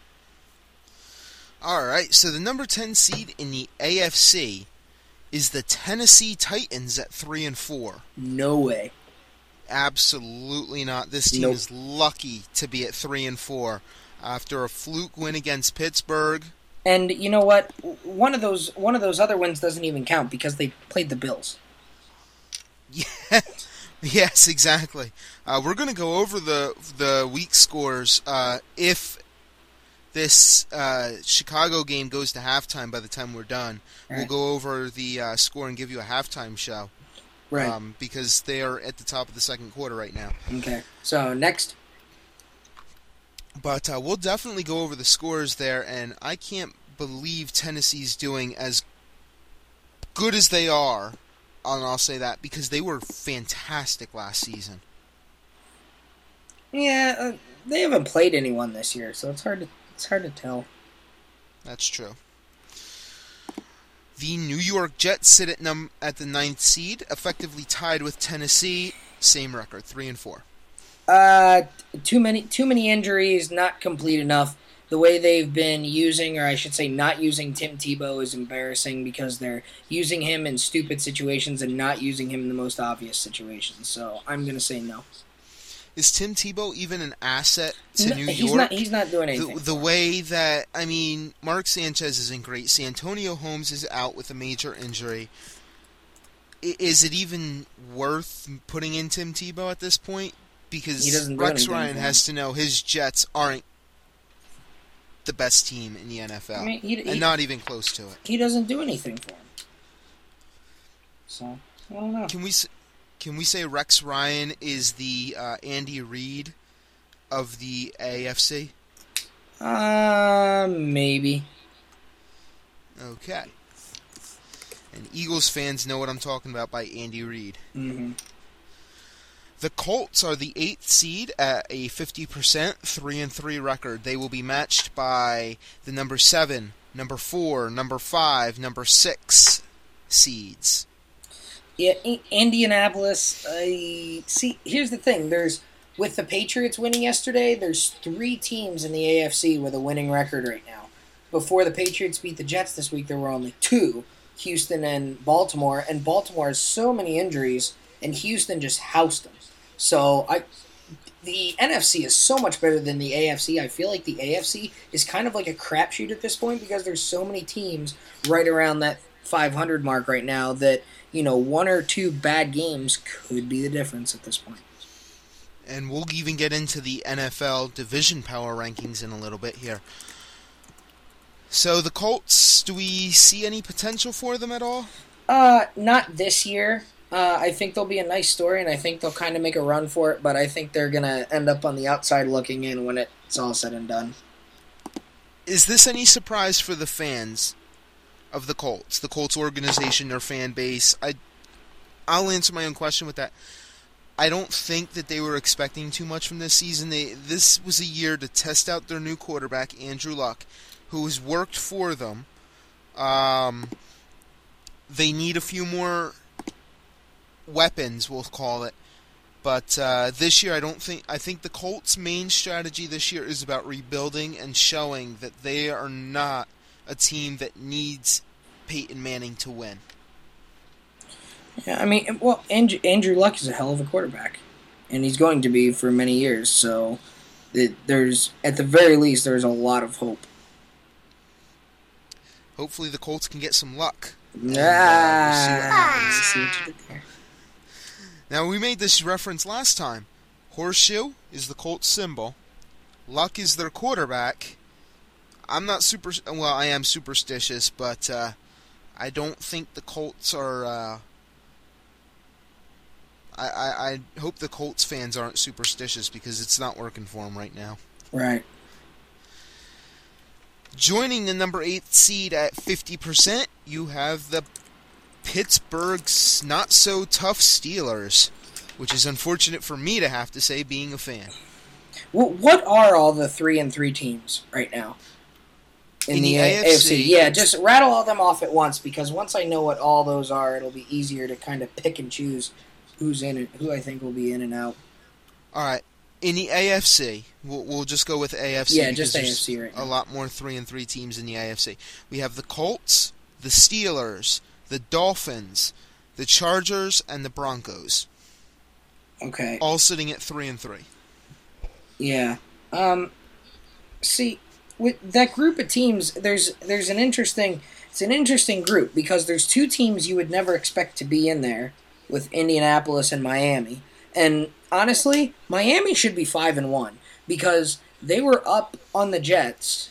All right, so the number ten seed in the A F C is the Tennessee Titans at three and four. No way. Absolutely not. This team Nope. is lucky to be at three and four after a fluke win against Pittsburgh. And you know what? One of those one of those other wins doesn't even count because they played the Bills. Yeah, yes, exactly. Uh, we're going to go over the the week scores uh, if this uh, Chicago game goes to halftime. By the time we're done, Right. we'll go over the uh, score and give you a halftime show. Right. Um, because they are at the top of the second quarter right now. Okay. So next. But uh, we'll definitely go over the scores there, and I can't believe Tennessee's doing as good as they are, and I'll say that, because they were fantastic last season. Yeah, uh, they haven't played anyone this year, so it's hard to it's hard to tell. That's true. The New York Jets sit at num at the ninth seed, effectively tied with Tennessee. Same record, three and four. Uh, too many too many injuries, not complete enough. The way they've been using, or I should say not using Tim Tebow is embarrassing because they're using him in stupid situations and not using him in the most obvious situations. So I'm going to say no. Is Tim Tebow even an asset to No, New he's York? not. He's not doing anything. The, the way that, I mean, Mark Sanchez isn't great. Santonio Holmes is out with a major injury. I, is it even worth putting in Tim Tebow at this point? He Because doesn't do Rex anything Ryan for him. has to know his Jets aren't the best team in the N F L. I mean, he, he, and not even close to it. he doesn't do anything for him. So I don't know. Can we s- can we say Rex Ryan is the uh, Andy Reid of the A F C? Uh, maybe. Okay. And Eagles fans know what I'm talking about by Andy Reid. Mm-hmm. The Colts are the eighth seed at a fifty percent three and three record. They will be matched by the number seven, number four, number five, number six seeds. Yeah, I- Indianapolis. I see. Here's the thing. There's with the Patriots winning yesterday. There's three teams in the A F C with a winning record right now. Before the Patriots beat the Jets this week, there were only two: Houston and Baltimore. And Baltimore has so many injuries, and Houston just housed them. So I, the N F C is so much better than the A F C. I feel like the A F C is kind of like a crapshoot at this point because there's so many teams right around that five hundred mark right now that, you know, one or two bad games could be the difference at this point. And we'll even get into the N F L division power rankings in a little bit here. So the Colts, do we see any potential for them at all? Uh, not this year. Uh, I think they'll be a nice story, and I think they'll kind of make a run for it, but I think they're going to end up on the outside looking in when it's all said and done. Is this any surprise for the fans of the Colts, the Colts organization, their fan base? I, I'll answer my own question with that. I don't think that they were expecting too much from this season. They This was a year to test out their new quarterback, Andrew Luck, who has worked for them. Um, they need a few more weapons, we'll call it. But uh, this year, I don't think. I think the Colts' main strategy this year is about rebuilding and showing that they are not a team that needs Peyton Manning to win. Yeah, I mean, well, Andrew, Andrew Luck is a hell of a quarterback, and he's going to be for many years. So, it, there's at the very least, there's a lot of hope. Hopefully, the Colts can get some luck. Ah, And, uh, we'll see what happens. I see what you did there. Now, we made this reference last time. Horseshoe is the Colts symbol. Luck is their quarterback. I'm not super... Well, I am superstitious, but uh, I don't think the Colts are... Uh, I, I, I hope the Colts fans aren't superstitious because it's not working for them right now. Right. Joining the number eight seed at fifty percent, you have the Pittsburgh's not-so-tough Steelers. which is unfortunate for me to have to say, being a fan. Well, what are all the three and three teams right now in, in the, the A- A F C? A F C? Yeah, just rattle all them off at once, because once I know what all those are, it'll be easier to kind of pick and choose who's in it, who I think will be in and out. All right. In the A F C, we'll, we'll just go with A F C. Yeah, because just A F there's C right now. a lot more three and three teams in the A F C. We have the Colts, the Steelers, the Dolphins, the Chargers, and the Broncos. Okay. All sitting at three and three. Yeah. Um. See, with that group of teams, there's there's an interesting it's an interesting group, because there's two teams you would never expect to be in there, with Indianapolis and Miami. And honestly, Miami should be five and one, because they were up on the Jets.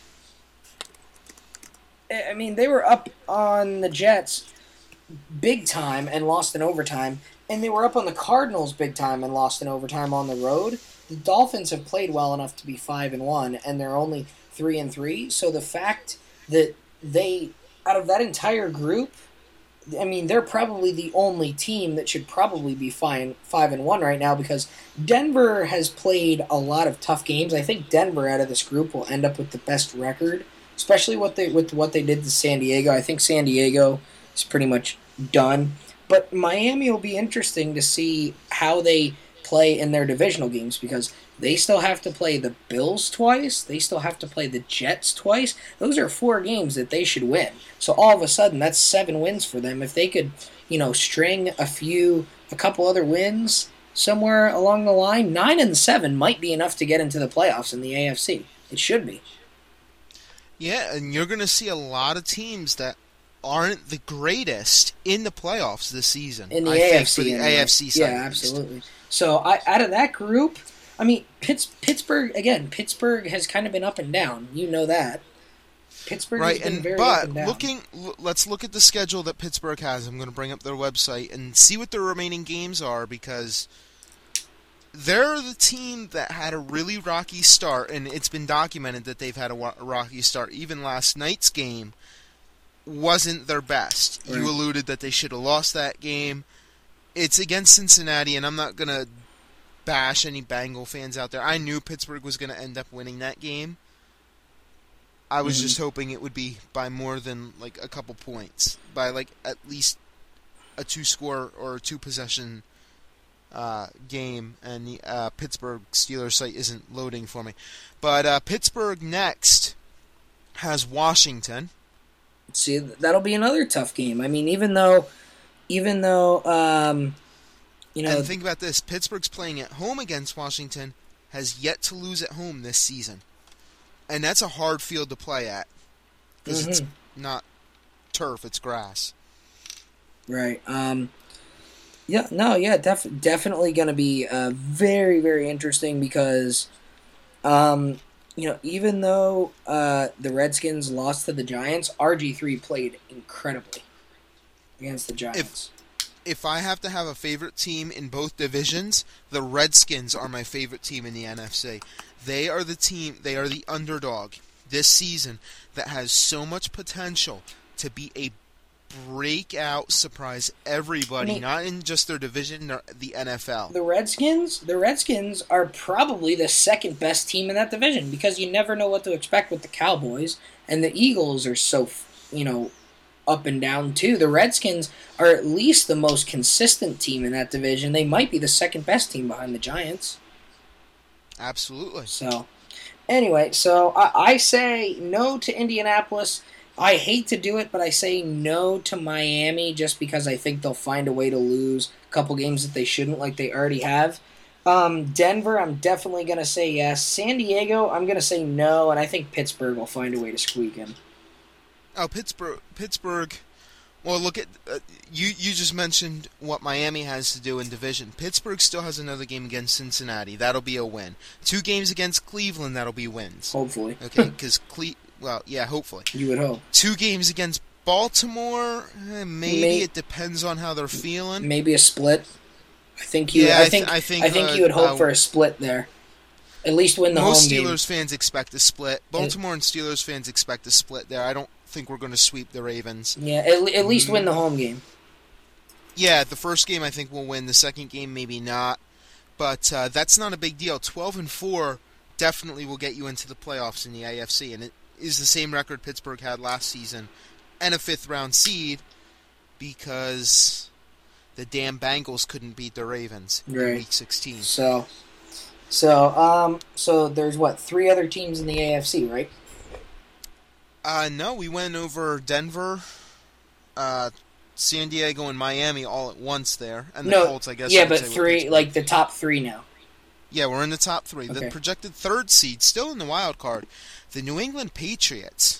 I mean, they were up on the Jets big time and lost in overtime, and they were up on the Cardinals big time and lost in overtime on the road. The Dolphins have played well enough to be five and one, and they're only three and three. So the fact that they, out of that entire group, I mean, they're probably the only team that should probably be fine five and one right now, because Denver has played a lot of tough games. I think Denver out of this group will end up with the best record, especially what they with what they did to San Diego. I think San Diego is pretty much done, but Miami will be interesting to see how they play in their divisional games, because they still have to play the Bills twice. They still have to play the Jets twice. Those are four games that they should win. So all of a sudden, that's seven wins for them. If they could, you know, string a few, a couple other wins somewhere along the line, nine and seven might be enough to get into the playoffs in the A F C. It should be. Yeah, and you're going to see a lot of teams that aren't the greatest in the playoffs this season. In the I A F C. think for the anyway. A F C side. Yeah, at least. absolutely. So I, out of that group, I mean, Pitts, Pittsburgh, again, Pittsburgh has kind of been up and down. You know that. Pittsburgh Right, has been and very but up and down. looking, l- let's look at the schedule that Pittsburgh has. I'm going to bring up their website and see what their remaining games are, because they're the team that had a really rocky start, and it's been documented that they've had a, wa- a rocky start. Even last night's game wasn't their best. Right. You alluded that they should have lost that game. It's against Cincinnati, and I'm not going to bash any Bengal fans out there. I knew Pittsburgh was going to end up winning that game. I was Mhm. just hoping it would be by more than like a couple points, by like at least a two-score or a two-possession uh, game, and the uh, Pittsburgh Steelers site isn't loading for me. But uh, Pittsburgh next has Washington. See, that'll be another tough game. I mean, even though, even though, um, you know, And think about this: Pittsburgh's playing at home against Washington, has yet to lose at home this season, and that's a hard field to play at because Mhm. it's not turf; it's grass. right. Um, yeah, no, yeah, def- definitely going to be uh, very, very interesting, because, um, you know, even though uh, the Redskins lost to the Giants, R G three played incredibly against the Giants. If I have to have a favorite team in both divisions, the Redskins are my favorite team in the N F C. They are the team, they are the underdog this season that has so much potential to be a breakout, surprise everybody, I mean, not in just their division, nor the N F L. The Redskins, the Redskins are probably the second best team in that division, because you never know what to expect with the Cowboys, and the Eagles are so, you know, up and down too. The Redskins are at least the most consistent team in that division. They might be the second best team behind the Giants. Absolutely. So, anyway, so I, I say no to Indianapolis. I hate to do it, but I say no to Miami, just because I think they'll find a way to lose a couple games that they shouldn't, like they already have. Um, Denver, I'm definitely going to say yes. San Diego, I'm going to say no, and I think Pittsburgh will find a way to squeak in. Oh, Pittsburgh. Pittsburgh. Well, look at uh, you. You just mentioned what Miami has to do in division. Pittsburgh still has another game against Cincinnati. That'll be a win. Two games against Cleveland. That'll be wins. Hopefully. Okay, because Cle. Well, yeah, hopefully. You would hope. Two games against Baltimore. Eh, maybe May- it depends on how they're feeling. Maybe a split. I think you. Yeah, I I th- think. I think, I think uh, you would hope uh, for a split there. At least win the Most home Steelers game. fans expect a split. Baltimore and Steelers fans expect a split there. I don't think we're going to sweep the Ravens. Yeah, at, le- at least win the home game. Yeah, the first game I think we'll win. The second game maybe not. But uh, that's not a big deal. twelve and four definitely will get you into the playoffs in the A F C, and it is the same record Pittsburgh had last season, and a fifth round seed because the damn Bengals couldn't beat the Ravens right. in Week sixteen. So, so, um, so there's what three other teams in the A F C, right? Uh, no, we went over Denver, uh, San Diego, and Miami all at once there, and the no, Colts, I guess. Yeah, I would but say, three, like the top three now. Yeah, we're in the top three. Okay. The projected third seed, still in the wild card, the New England Patriots.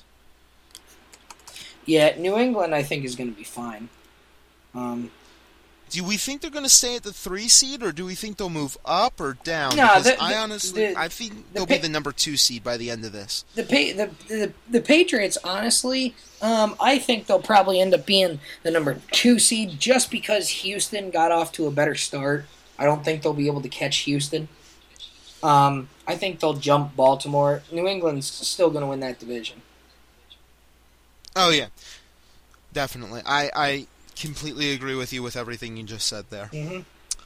Yeah, New England, I think, is going to be fine. Um, do we think they're going to stay at the three seed, or do we think they'll move up or down? No, because the, I the, honestly, the, I think the they'll pa- be the number two seed by the end of this. The pa- the, the the Patriots, honestly, um, I think they'll probably end up being the number two seed just because Houston got off to a better start. I don't think they'll be able to catch Houston. Um, I think they'll jump Baltimore. New England's still going to win that division. Oh yeah, definitely. I, I completely agree with you with everything you just said there. Mm-hmm.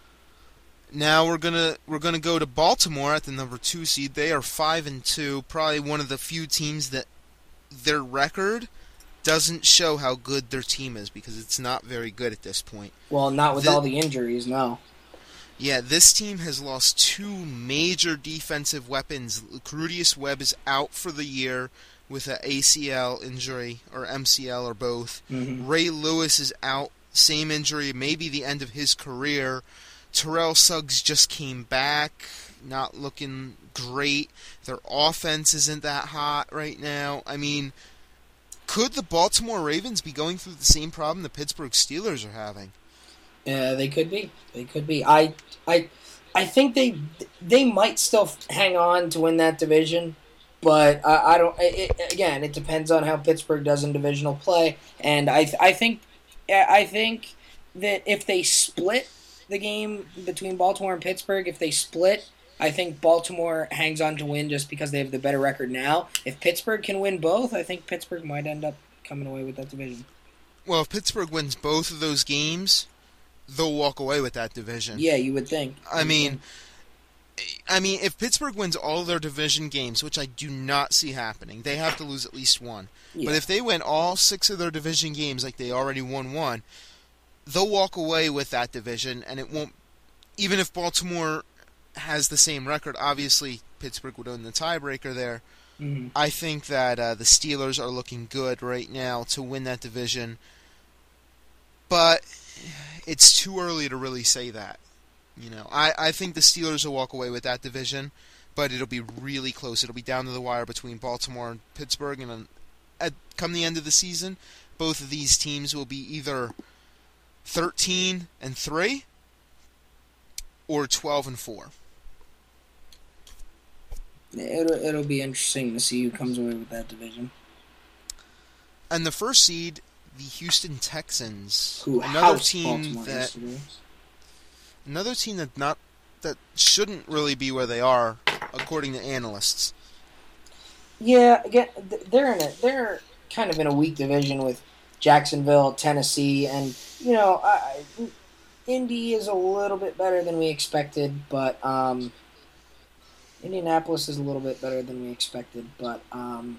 Now we're gonna we're gonna go to Baltimore at the number two seed. They are five and two, probably one of the few teams that their record doesn't show how good their team is because it's not very good at this point. Well, not with the, all the injuries, no. Yeah, this team has lost two major defensive weapons. Crudius Webb is out for the year with an A C L injury, or M C L, or both. Mm-hmm. Ray Lewis is out, same injury, maybe the end of his career. Terrell Suggs just came back, not looking great. Their offense isn't that hot right now. I mean, could the Baltimore Ravens be going through the same problem the Pittsburgh Steelers are having? Yeah, they could be. They could be. I, I, I think they they might still hang on to win that division, but I, I don't. It, again, it depends on how Pittsburgh does in divisional play, and I I think I think that if they split the game between Baltimore and Pittsburgh, if they split, I think Baltimore hangs on to win just because they have the better record now. If Pittsburgh can win both, I think Pittsburgh might end up coming away with that division. Well, if Pittsburgh wins both of those games, they'll walk away with that division. Yeah, you would think. I mean, I mean, if Pittsburgh wins all their division games, which I do not see happening, they have to lose at least one. Yeah. But if they win all six of their division games like they already won one, they'll walk away with that division, and it won't. Even if Baltimore has the same record, obviously Pittsburgh would own the tiebreaker there. Mm-hmm. I think that uh, the Steelers are looking good right now to win that division, but it's too early to really say that. You know, I, I think the Steelers will walk away with that division, but it'll be really close. It'll be down to the wire between Baltimore and Pittsburgh, and at come the end of the season, both of these teams will be either thirteen and three or twelve and four. It'll it'll be interesting to see who comes away with that division. And the first seed, the Houston Texans, Who another housed team Baltimore that yesterday. another team that not that shouldn't really be where they are, according to analysts. Yeah, again, they're in a they're kind of in a weak division with Jacksonville, Tennessee, and you know, I, Indy is a little bit better than we expected, but um, Indianapolis is a little bit better than we expected, but um,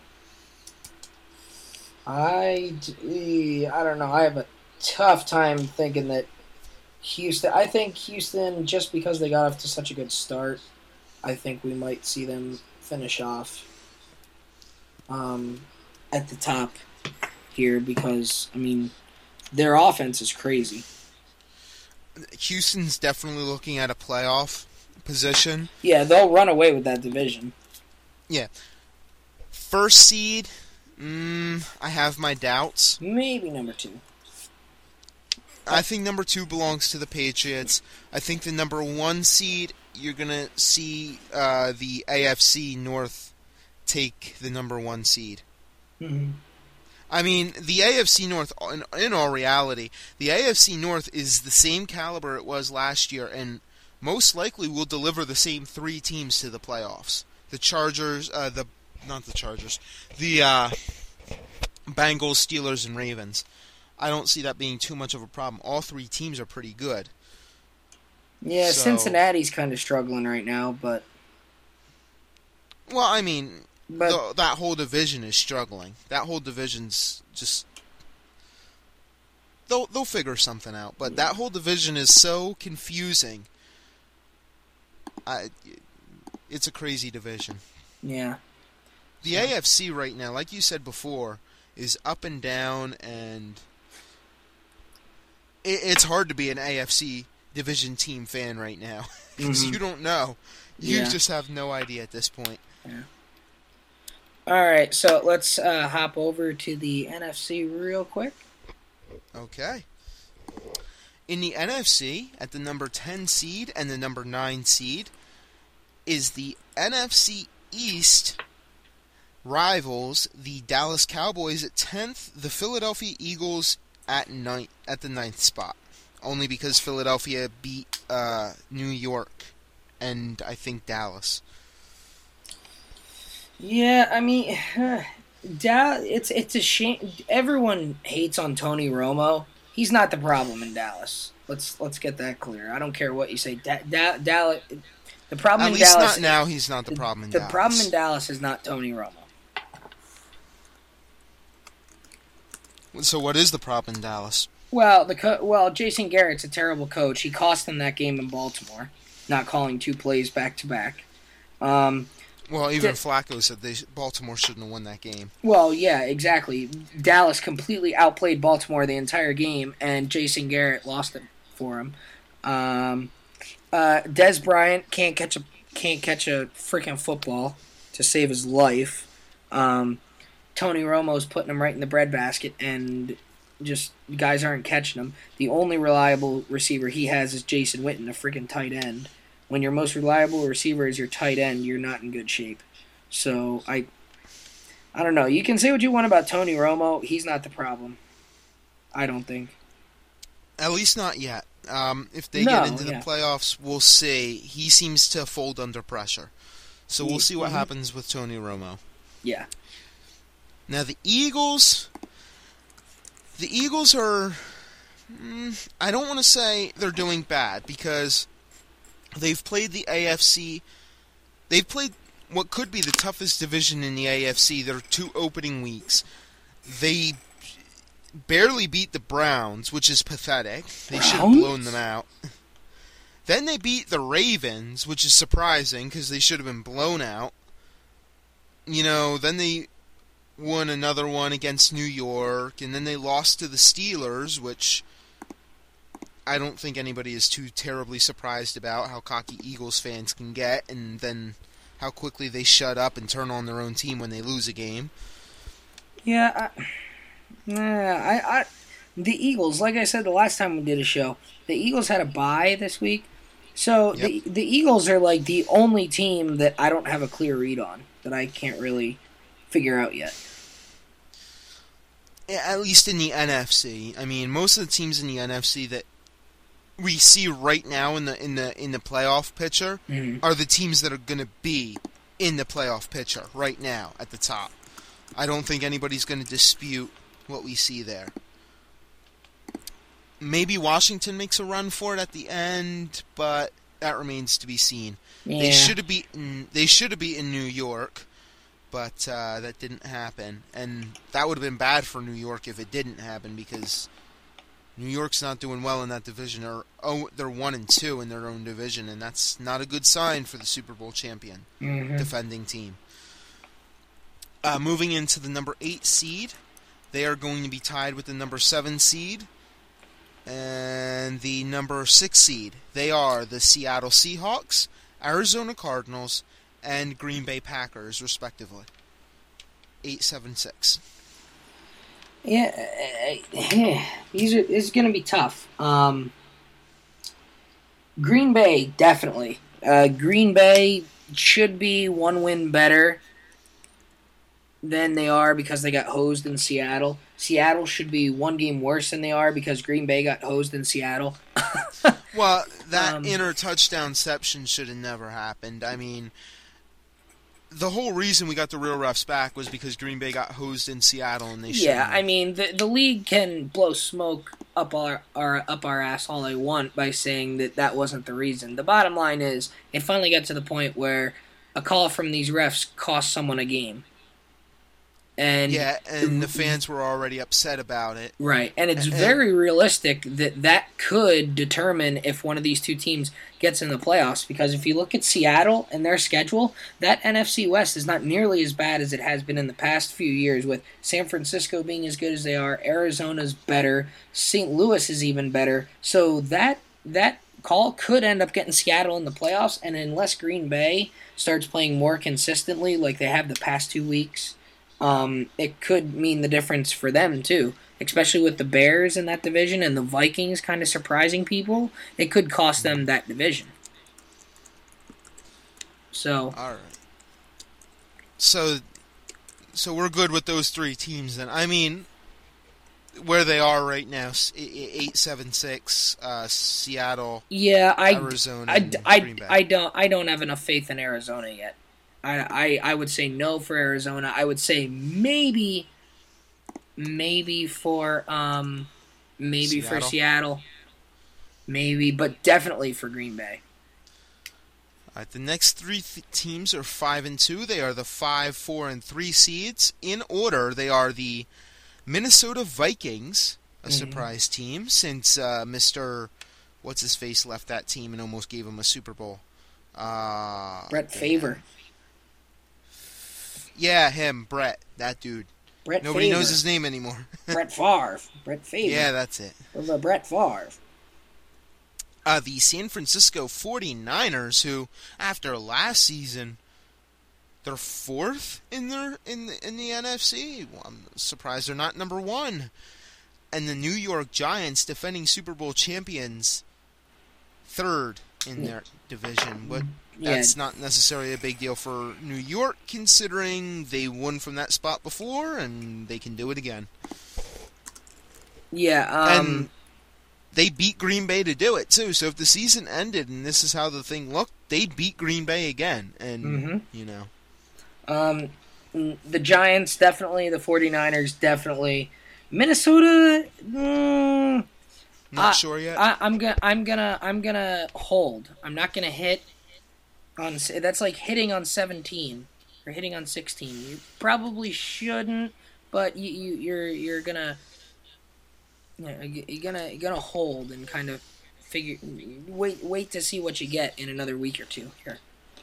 I I don't know. I have a tough time thinking that Houston. I think Houston, just because they got off to such a good start, I think we might see them finish off um, at the top here because, I mean, their offense is crazy. Houston's definitely looking at a playoff position. Yeah, they'll run away with that division. Yeah. First seed, mm, I have my doubts. Maybe number two. I think number two belongs to the Patriots. I think the number one seed, you're going to see uh, the A F C North take the number one seed. Mm-hmm. I mean, the A F C North, in, in all reality, the A F C North is the same caliber it was last year, and most likely will deliver the same three teams to the playoffs. The Chargers, uh, the not the Chargers, the uh, Bengals, Steelers, and Ravens. I don't see that being too much of a problem. All three teams are pretty good. Yeah, So, Cincinnati's kind of struggling right now, but... Well, I mean, but the, that whole division is struggling. That whole division's just... They'll, they'll figure something out, but that whole division is so confusing. I, it's a crazy division. Yeah. The A F C right now, like you said before, is up and down, and it, it's hard to be an A F C division team fan right now because mm-hmm. you don't know. You yeah. just have no idea at this point. Yeah. All right, so let's uh, hop over to the N F C real quick. Okay. In the N F C, at the number ten seed and the number nine seed, is the N F C East rivals, the Dallas Cowboys at tenth, the Philadelphia Eagles at ninth, at the ninth spot. Only because Philadelphia beat uh, New York and I think Dallas. Yeah, I mean, Dallas. It's it's a shame. Everyone hates on Tony Romo. He's not the problem in Dallas. Let's let's get that clear. I don't care what you say. Da- da- Dallas. The problem At in least Dallas. not now. He's not the problem in the Dallas. The problem in Dallas is not Tony Romo. So what is the problem in Dallas? Well, the co- well, Jason Garrett's a terrible coach. He cost them that game in Baltimore, not calling two plays back to back. Um, well, even di- Flacco said they Baltimore shouldn't have won that game. Well, yeah, exactly. Dallas completely outplayed Baltimore the entire game, and Jason Garrett lost it for him. Um, uh, Des Bryant can't catch a can't catch a freaking football to save his life. Um, Tony Romo's putting him right in the breadbasket, and just guys aren't catching him. The only reliable receiver he has is Jason Witten, a freaking tight end. When your most reliable receiver is your tight end, you're not in good shape. So I, I don't know. You can say what you want about Tony Romo. He's not the problem. I don't think. At least not yet. Um, if they No, get into yeah. the playoffs, we'll see. He seems to fold under pressure. So we'll see what mm-hmm. happens with Tony Romo. Yeah. Now the Eagles, the Eagles are, mm, I don't want to say they're doing bad because they've played the A F C, they've played what could be the toughest division in the A F C. Their two opening weeks. They barely beat the Browns, which is pathetic. They should have blown them out. Then they beat the Ravens, which is surprising because they should have been blown out. You know, then they won another one against New York, and then they lost to the Steelers, which I don't think anybody is too terribly surprised about how cocky Eagles fans can get, and then how quickly they shut up and turn on their own team when they lose a game. Yeah, I, nah, I, I, the Eagles, like I said the last time we did a show, the Eagles had a bye this week, so Yep. the the Eagles are like the only team that I don't have a clear read on, that I can't really figure out yet. At least in the N F C. I mean, most of the teams in the N F C that we see right now in the in the in the playoff picture Mm-hmm. are the teams that are going to be in the playoff picture right now at the top. I don't think anybody's going to dispute what we see there. Maybe Washington makes a run for it at the end, but that remains to be seen. Yeah. They should have beaten. They should have beaten New York, but uh, that didn't happen, and that would have been bad for New York if it didn't happen because New York's not doing well in that division. Or oh, they're one and two in their own division, and that's not a good sign for the Super Bowl champion, Mm-hmm. defending team. Uh, moving into the number eight seed, they are going to be tied with the number seven seed and the number six seed. They are the Seattle Seahawks, Arizona Cardinals, and Green Bay Packers, respectively. Eight, seven, six. Yeah, uh, these are. It's going to be tough. Um, Green Bay, definitely. Uh, Green Bay should be one win better than they are because they got hosed in Seattle. Seattle should be one game worse than they are because Green Bay got hosed in Seattle. Well, that Um, inner touchdownception should have never happened. I mean, the whole reason we got the real refs back was because Green Bay got hosed in Seattle, and they Yeah, shouldn't. I mean, the the league can blow smoke up our, our up our ass all they want by saying that that wasn't the reason. The bottom line is, it finally got to the point where a call from these refs cost someone a game. And yeah, and the fans were already upset about it. Right, and it's And- very realistic that that could determine if one of these two teams gets in the playoffs, because if you look at Seattle and their schedule, that N F C West is not nearly as bad as it has been in the past few years, with San Francisco being as good as they are, Arizona's better, Saint Louis is even better, so that that call could end up getting Seattle in the playoffs, and unless Green Bay starts playing more consistently like they have the past two weeks, Um, it could mean the difference for them, too. Especially with the Bears in that division and the Vikings kind of surprising people. It could cost them that division. So. All right. So, so we're good with those three teams then. I mean, where they are right now, s- e- e- eight, seven, six, uh, Seattle, Yeah, I, Arizona, I, and I, Green Bay. I, don't, I don't have enough faith in Arizona yet. I, I, I would say no for Arizona. I would say maybe, maybe for, um, maybe for Seattle. Seattle. Maybe, but definitely for Green Bay. All right, the next three th- teams are five and two. They are the five, four, and three seeds. In order, they are the Minnesota Vikings, a Mhm. surprise team since uh, Mister What's his face left that team and almost gave him a Super Bowl. Uh, Brett damn. Favre. Yeah, him, Brett, that dude. Brett Nobody Favre. knows his name anymore. Brett Favre. Brett Favre. Yeah, that's it. Or Brett Favre. Uh, the San Francisco forty-niners, who, after last season, they're fourth in their in the, in the N F C. Well, I'm surprised they're not number one. And the New York Giants, defending Super Bowl champions, third in their division. But Yeah. that's not necessarily a big deal for New York, considering they won from that spot before, and they can do it again. Yeah. Um, and they beat Green Bay to do it, too. So if the season ended and this is how the thing looked, they'd beat Green Bay again. And, Mhm. you know. um, the Giants definitely. The forty-niners definitely. Minnesota. Mm, Not Uh, sure yet? I, I'm gonna. I'm gonna. I'm gonna hold. I'm not gonna hit. On s- that's like hitting on seventeen or hitting on sixteen. You probably shouldn't, but you, you you're you're gonna. You know, you- you're gonna you're gonna hold and kind of figure. Wait wait to see what you get in another week or two here.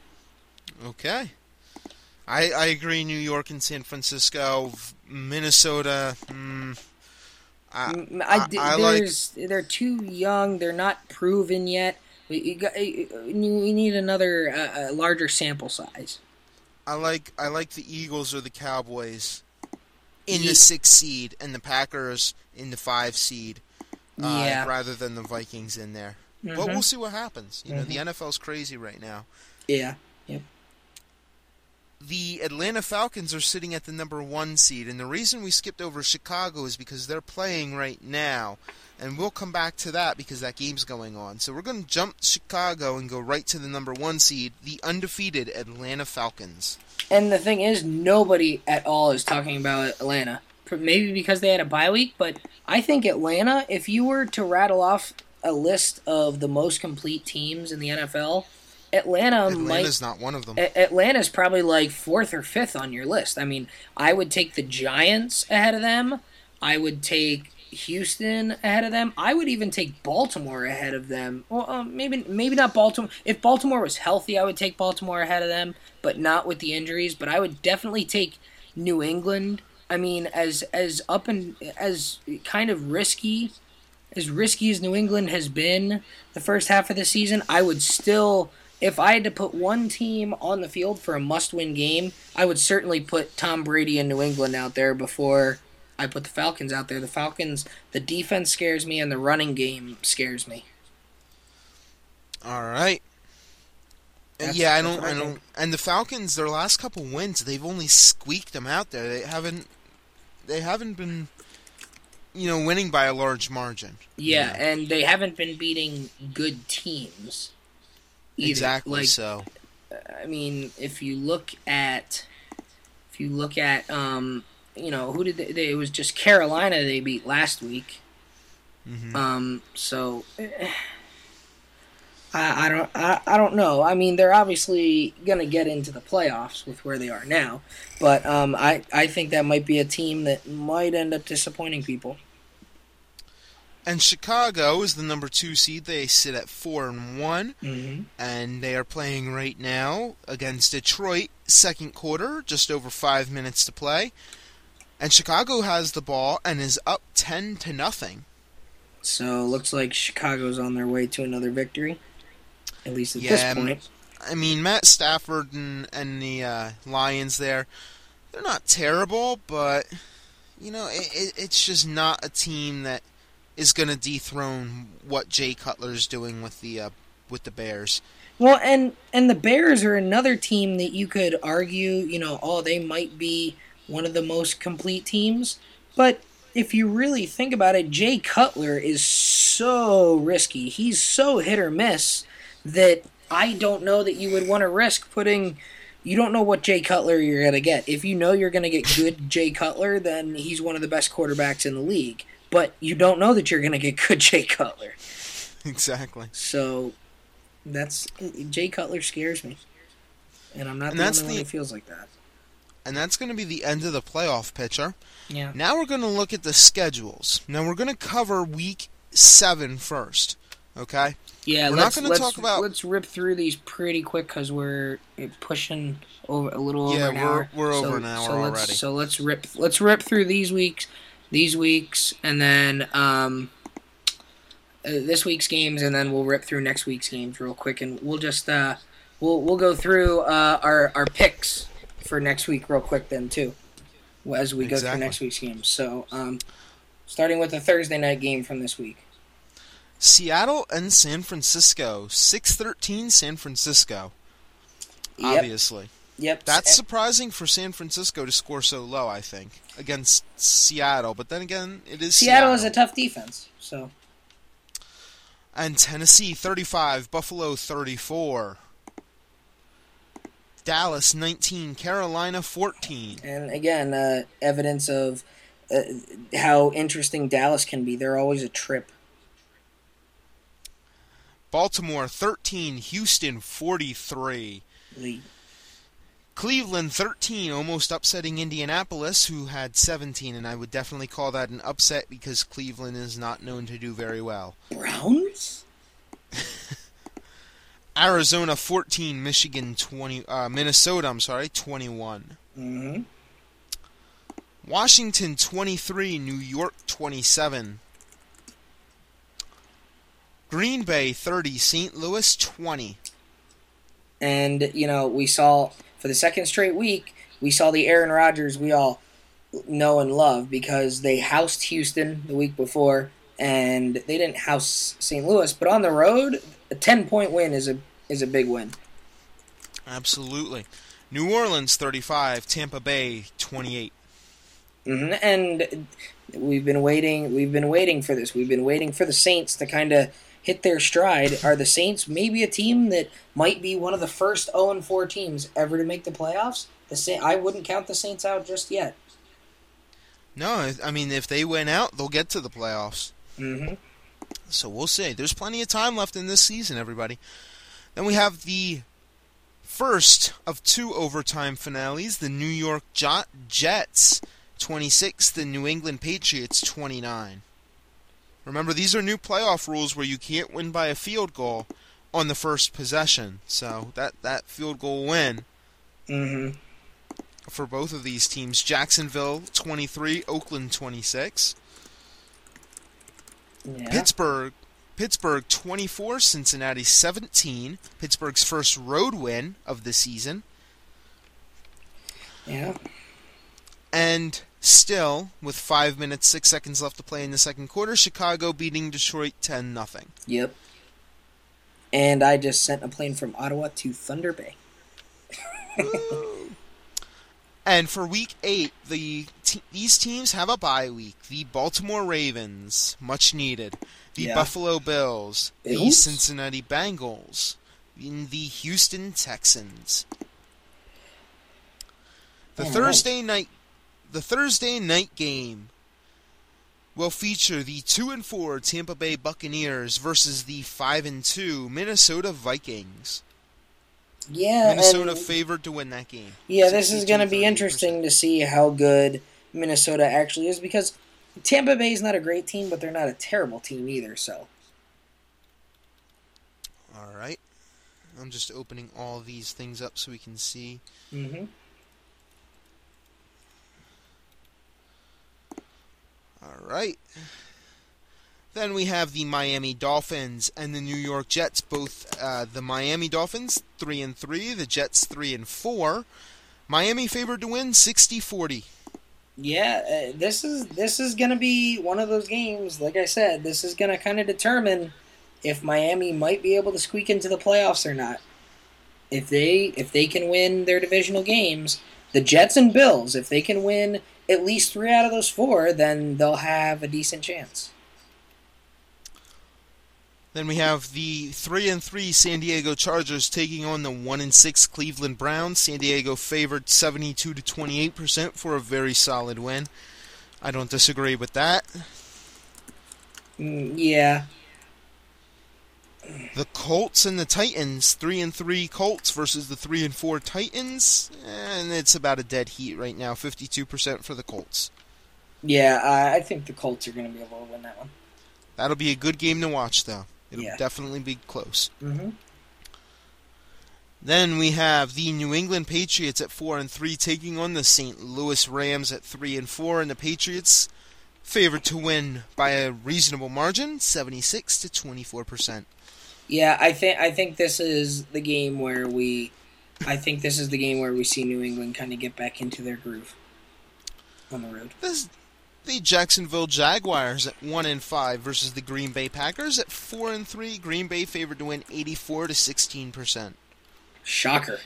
Okay. I, I agree, New York and San Francisco. Minnesota, mm, I, Mm, I, d- I like... there's they're too young. They're not proven yet. We you got, you need another uh, a larger sample size. I like I like the Eagles or the Cowboys in Ye- the six seed and the Packers in the five seed, uh, Yeah. rather than the Vikings in there. But Mhm. we'll see what happens. You know, the Mhm. N F L's crazy right now. Yeah. Yep. The Atlanta Falcons are sitting at the number one seed, and the reason we skipped over Chicago is because they're playing right now, and we'll come back to that because that game's going on. So we're going to jump Chicago and go right to the number one seed, the undefeated Atlanta Falcons. And the thing is, nobody at all is talking about Atlanta. Maybe because they had a bye week, but I think Atlanta, if you were to rattle off a list of the most complete teams in the N F L, Atlanta Atlanta's might. not one of them. A- Atlanta's probably like fourth or fifth on your list. I mean, I would take the Giants ahead of them. I would take Houston ahead of them. I would even take Baltimore ahead of them. Well, um, maybe maybe not Baltimore. If Baltimore was healthy, I would take Baltimore ahead of them, but not with the injuries. But I would definitely take New England. I mean, as as up and as kind of risky as risky as New England has been the first half of the season, I would still. If I had to put one team on the field for a must-win game, I would certainly put Tom Brady and New England out there before I put the Falcons out there. The Falcons, the defense scares me, and the running game scares me. All right. That's- yeah, I that's don't, what I I don't. think. And the Falcons, their last couple wins, they've only squeaked them out there. They haven't, they haven't been, you know, winning by a large margin. Yeah, Yeah. and they haven't been beating good teams. Either. Exactly Like, so. I mean, if you look at, if you look at, um, you know, who did they, they? It was just Carolina they beat last week. Mm-hmm. Um, so eh, I, I don't, I, I don't know. I mean, they're obviously gonna get into the playoffs with where they are now, but um, I, I think that might be a team that might end up disappointing people. And Chicago is the number two seed. They sit at four and one, Mm-hmm. and they are playing right now against Detroit. Second quarter, just over five minutes to play, and Chicago has the ball and is up ten to nothing. So looks like Chicago's on their way to another victory, at least at Yeah, this point. I mean, Matt Stafford and, and the uh, Lions there, they're not terrible, but, you know, it, it, it's just not a team that is going to dethrone what Jay Cutler's doing with the uh, with the Bears. Well, and and the Bears are another team that you could argue, you know, oh, they might be one of the most complete teams, but if you really think about it, Jay Cutler is so risky. He's so hit or miss that I don't know that you would want to risk putting. You don't know what Jay Cutler you're going to get. If you know you're going to get good Jay Cutler, then he's one of the best quarterbacks in the league. But you don't know that you're going to get good Jay Cutler. Exactly. So that's Jay Cutler scares me, and I'm not And the that's only the- one who feels like that. And that's going to be the end of the playoff picture. Yeah. Now we're going to look at the schedules. Now we're going to cover week seven first. Okay? Yeah, We're let's, not gonna let's, talk about- Let's rip through these pretty quick because we're pushing over a little Yeah, over an we're- hour. we're over so, an hour so let's, already. So let's rip let's rip through these weeks, these weeks, and then um, uh, this week's games, and then we'll rip through next week's games real quick, and we'll just uh, we'll we'll go through uh, our our picks for next week real quick then too, as we go Exactly. through next week's games. So um, starting with the Thursday night game from this week. Seattle and San Francisco. six thirteen San Francisco. Yep. Obviously. Yep. That's surprising for San Francisco to score so low, I think, against Seattle. But then again, it is Seattle Seattle. is a tough defense, so. And Tennessee thirty-five, Buffalo thirty-four. Dallas nineteen, Carolina fourteen. And again, uh, evidence of uh, how interesting Dallas can be. They're always a trip. Baltimore thirteen, Houston forty-three. Lee. Cleveland thirteen, almost upsetting Indianapolis, who had seventeen, and I would definitely call that an upset because Cleveland is not known to do very well. Browns? Arizona fourteen, Michigan twenty, uh, Minnesota, I'm sorry, twenty-one. Mm-hmm. Washington twenty-three, New York twenty-seven. Green Bay thirty, Saint Louis twenty. And, you know, we saw, for the second straight week, we saw the Aaron Rodgers we all know and love because they housed Houston the week before, and they didn't house Saint Louis. But on the road, a ten-point win is a is a big win. Absolutely. New Orleans thirty-five, Tampa Bay twenty-eight. Mm-hmm. And we've been waiting. We've been waiting for this. We've been waiting for the Saints to kind of hit their stride. Are the Saints maybe a team that might be one of the first oh and four teams ever to make the playoffs? The Sa- I wouldn't count the Saints out just yet. No, I mean, if they win out, they'll get to the playoffs. Mm-hmm. So we'll see. There's plenty of time left in this season, everybody. Then we have the first of two overtime finales, the New York Jets twenty-six, the New England Patriots twenty-nine. Remember, these are new playoff rules where you can't win by a field goal on the first possession. So that, that field goal win Mm-hmm. for both of these teams. Jacksonville twenty-three, Oakland twenty-six. Yeah. Pittsburgh Pittsburgh twenty-four, Cincinnati seventeen. Pittsburgh's first road win of the season. Yeah. And still, with five minutes, six seconds left to play in the second quarter, Chicago beating Detroit ten nothing. Yep. And I just sent a plane from Ottawa to Thunder Bay. And for week eight, the te- these teams have a bye week. The Baltimore Ravens, much needed. The Yeah. Buffalo Bills. The Bills? Cincinnati Bengals. in the Houston Texans. The All Thursday right. night, the Thursday night game will feature the two and four Tampa Bay Buccaneers versus the five and two Minnesota Vikings. Yeah, Minnesota and, favored to win that game. yeah, this is going to be sixty-two, interesting to see how good Minnesota actually is because Tampa Bay is not a great team, but they're not a terrible team either. So, All right. I'm just opening all these things up so we can see. mm-hmm. All right. Then we have the Miami Dolphins and the New York Jets. Both uh, the Miami Dolphins three and three, the Jets three and four. Miami favored to win sixty forty. Yeah, uh, this is this is going to be one of those games. Like I said, this is going to kind of determine if Miami might be able to squeak into the playoffs or not. If they if they can win their divisional games, the Jets and Bills, if they can win at least three out of those four, then they'll have a decent chance. Then we have the three and three San Diego Chargers taking on the one and six Cleveland Browns. San Diego favored seventy-two to twenty-eight percent for a very solid win. I don't disagree with that. Mm, yeah. The Colts and the Titans, three and three Colts versus the three and four Titans, and it's about a dead heat right now, fifty-two percent for the Colts. Yeah, I I think the Colts are going to be able to win that one. That'll be a good game to watch, though. It'll Yeah. definitely be close. Mm-hmm. Then we have the New England Patriots at four and three taking on the Saint Louis Rams at three and four, and the Patriots favored to win by a reasonable margin, seventy-six to twenty-four percent. Yeah, I think I think this is the game where we, I think this is the game where we see New England kind of get back into their groove on the road. This, the Jacksonville Jaguars at one and five versus the Green Bay Packers at four and three. Green Bay favored to win eighty-four to sixteen percent. Shocker.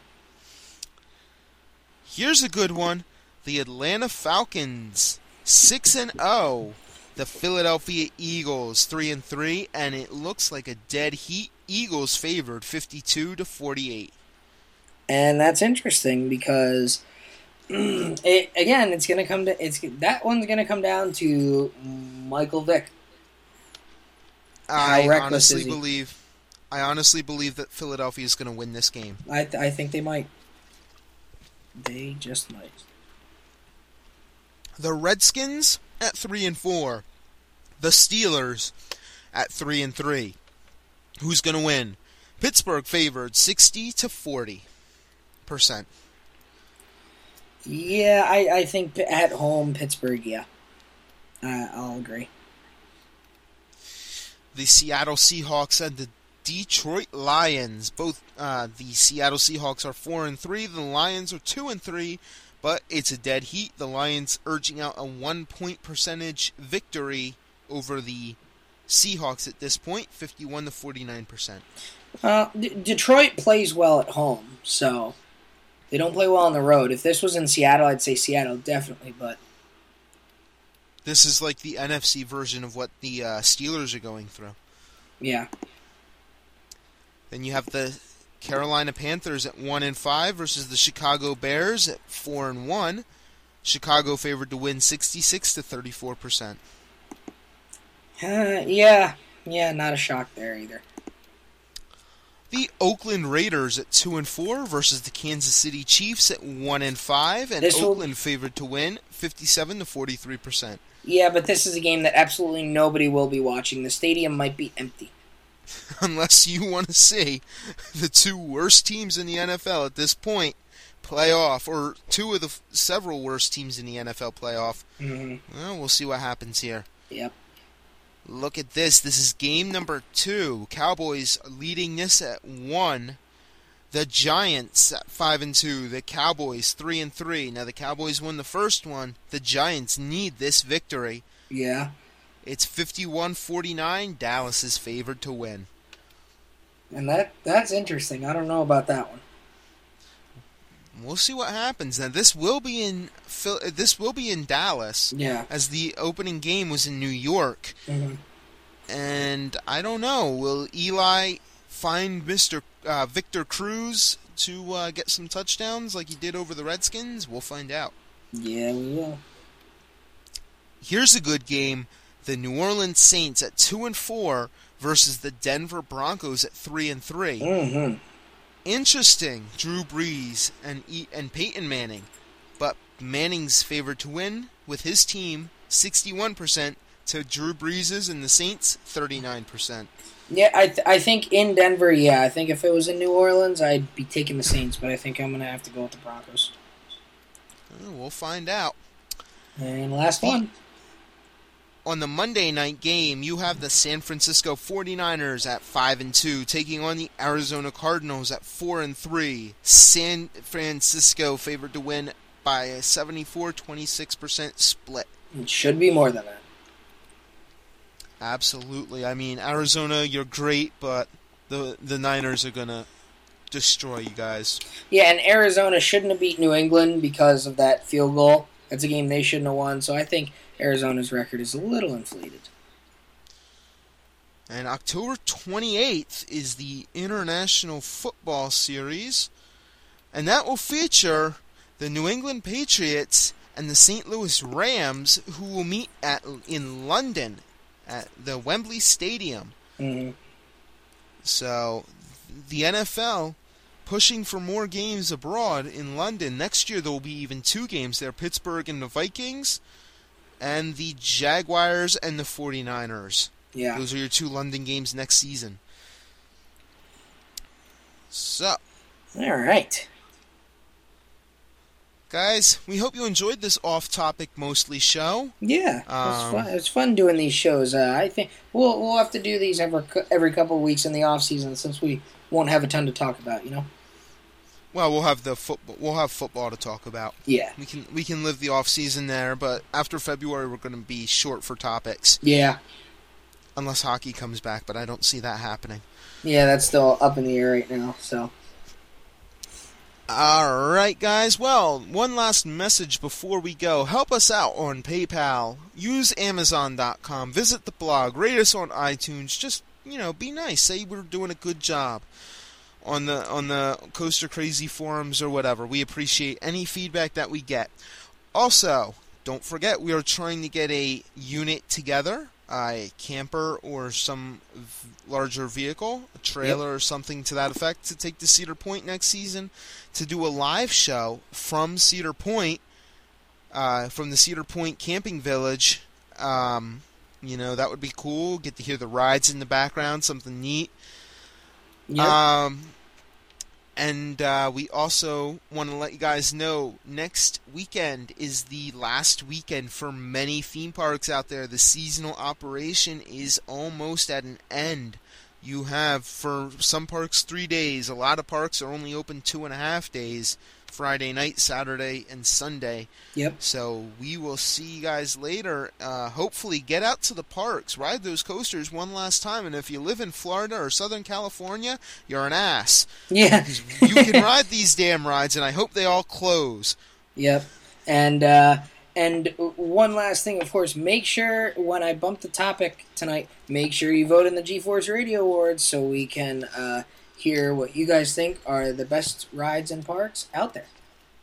Here's a good one: the Atlanta Falcons six and zero. The Philadelphia Eagles three and three, and it looks like a dead heat. Eagles favored fifty-two to forty-eight. And that's interesting because, it, again, it's gonna come to it's that one's gonna come down to Michael Vick. I reckless honestly is he? believe, I honestly believe that Philadelphia is going to win this game. I th- I think they might. They just might. The Redskins at three and four. The Steelers at three and three. Who's going to win? Pittsburgh favored sixty to forty percent. Yeah, I, I think at home Pittsburgh. Yeah, uh, I'll agree. The Seattle Seahawks and the Detroit Lions. Both uh, the Seattle Seahawks are four and three. The Lions are two and three. But it's a dead heat. The Lions urging out a one-point percentage victory over the Seahawks at this point, fifty-one to forty-nine percent. Uh, D- Detroit plays well at home, so they don't play well on the road. If this was in Seattle, I'd say Seattle definitely, but This is like the N F C version of what the uh, Steelers are going through. yeah. Then you have the Carolina Panthers at one and five versus the Chicago Bears at four and one. Chicago favored to win sixty-six to thirty-four percent. Uh, yeah, yeah, not a shock there either. The Oakland Raiders at two and four versus the Kansas City Chiefs at one and five, and This will- Oakland favored to win fifty-seven to forty-three percent. Yeah, but this is a game that absolutely nobody will be watching. The stadium might be empty. Unless you want to see the two worst teams in the N F L at this point play off, or two of the f- several worst teams in the N F L play off. Mm-hmm. Well, we'll see what happens here. Yep. Look at this. This is game number two. Cowboys are leading this at one. The Giants at five and two. The Cowboys three and three. Now the Cowboys won the first one. The Giants need this victory. Yeah. It's fifty-one forty-nine. Dallas is favored to win. And that that's interesting. I don't know about that one. We'll see what happens. Now this will be in Phil- this will be in Dallas, Yeah. as the opening game was in New York. Mm-hmm. And I don't know. Will Eli find Mister uh, Victor Cruz to uh, get some touchdowns like he did over the Redskins? We'll find out. Yeah, we will. Here's a good game. The New Orleans Saints at two and four versus the Denver Broncos at three and three. Mm-hmm. Interesting. Drew Brees and e- and Peyton Manning, but Manning's favored to win with his team sixty-one percent to Drew Brees's and the Saints thirty-nine percent. Yeah, I th- I think in Denver, yeah. I think if it was in New Orleans, I'd be taking the Saints, but I think I'm going to have to go with the Broncos. Oh, we'll find out. And last The- one. On the Monday night game, you have the San Francisco forty-niners at five and two taking on the Arizona Cardinals at four and three. San Francisco favored to win by a seventy-four twenty-six percent split. It should be more than that. Absolutely. I mean, Arizona, you're great, but the the Niners are going to destroy you guys. Yeah, and Arizona shouldn't have beat New England because of that field goal. That's a game they shouldn't have won, so I think Arizona's record is a little inflated. And October twenty-eighth is the International Football Series, and that will feature the New England Patriots and the Saint Louis Rams, who will meet at in London at the Wembley Stadium. Mm-hmm. So, the N F L pushing for more games abroad in London. Next year there will be even two games there, Pittsburgh and the Vikings, and the Jaguars and the forty-niners. Yeah. Those are your two London games next season. So, All right. guys, we hope you enjoyed this off-topic mostly show. Yeah, it's Um, fun. It's fun doing these shows. Uh, I think we'll we'll have to do these every cou- every couple of weeks in the off season since we won't have a ton to talk about. You know. Well, we'll have the football. We'll have football to talk about. Yeah. We can we can live the off season there, but after February we're going to be short for topics Yeah. unless hockey comes back. But I don't see that happening. Yeah, that's still up in the air right now. So. All right, guys. Well, one last message before we go. Help us out on PayPal. Use Amazon dot com. Visit the blog. Rate us on iTunes. Just, you know, be nice. Say we're doing a good job on the on the Coaster Crazy forums or whatever. We appreciate any feedback that we get. Also, don't forget we are trying to get a unit together, a camper or some v- larger vehicle, a trailer Yep. or something to that effect, to take to Cedar Point next season to do a live show from Cedar Point, uh, from the Cedar Point Camping Village. Um, you know, that would be cool. Get to hear the rides in the background, something neat. Yep. Um, and uh, we also want to let you guys know next weekend is the last weekend for many theme parks out there. The seasonal operation is almost at an end. You have, for some parks, three days. A lot of parks are only open two and a half days, Friday night, Saturday, and Sunday. Yep. So we will see you guys later. Uh, hopefully get out to the parks, ride those coasters one last time, and if you live in Florida or Southern California, you're an ass. Yeah. Because you can ride these damn rides, and I hope they all close. Yep. And uh, and one last thing, of course, make sure when I bump the topic tonight, make sure you vote in the G-Force Radio Awards so we can uh, hear what you guys think are the best rides and parks out there.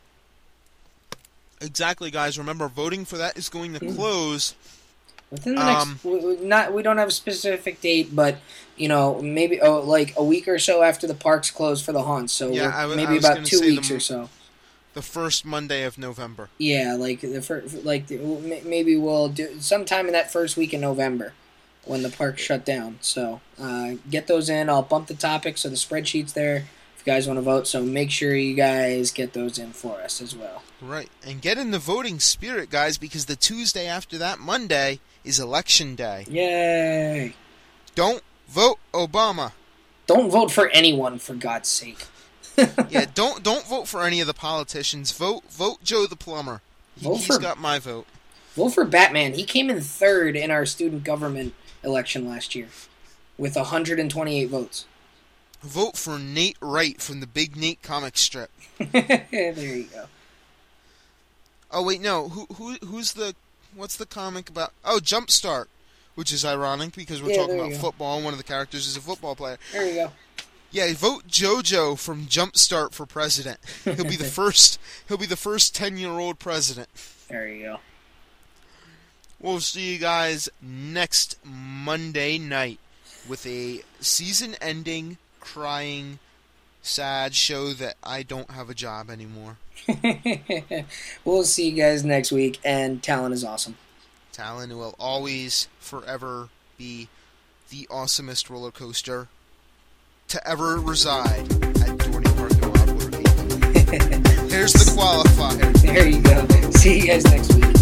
Exactly, guys. Remember, voting for that is going to close. Within the next, Um, we, we- not we don't have a specific date, but you know maybe oh, like a week or so after the parks close for the haunts. So Yeah, we're- I w- I maybe was about gonna two say the weeks m- or so. The first Monday of November. Yeah, like the first, like the, m- maybe we'll do sometime in that first week in November when the parks shut down. So uh, get those in. I'll bump the topics so the spreadsheet's there if you guys want to vote. So make sure you guys get those in for us as well. Right. And get in the voting spirit, guys, because the Tuesday after that Monday is Election Day. Yay! Don't vote Obama. Don't vote for anyone, for God's sake. Yeah, don't don't vote for any of the politicians. Vote vote Joe the plumber. He, Vote he's for- got my vote. Vote for Batman. He came in third in our student government election last year with one hundred twenty-eight votes. Vote for Nate Wright from the Big Nate comic strip. There you go. Oh wait, no. Who who who's the what's the comic about? Oh, Jumpstart, which is ironic because we're Yeah, talking there about you go. football and one of the characters is a football player. There you go. Yeah, vote JoJo from Jumpstart for president. He'll be the first. He'll be the first ten-year-old president. There you go. We'll see you guys next Monday night with a season-ending, crying, sad show that I don't have a job anymore. We'll see you guys next week, and Talon is awesome. Talon will always, forever be the awesomest roller coaster to ever reside at Dorney Park in Wildwood. There's the qualifier. There you go. See you guys next week.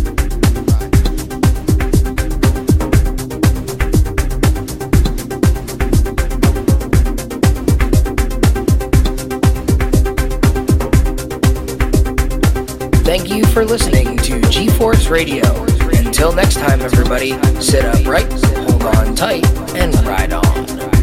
Thank you for listening to G-Force Radio. Until next time, everybody, sit upright, hold on tight, and ride on.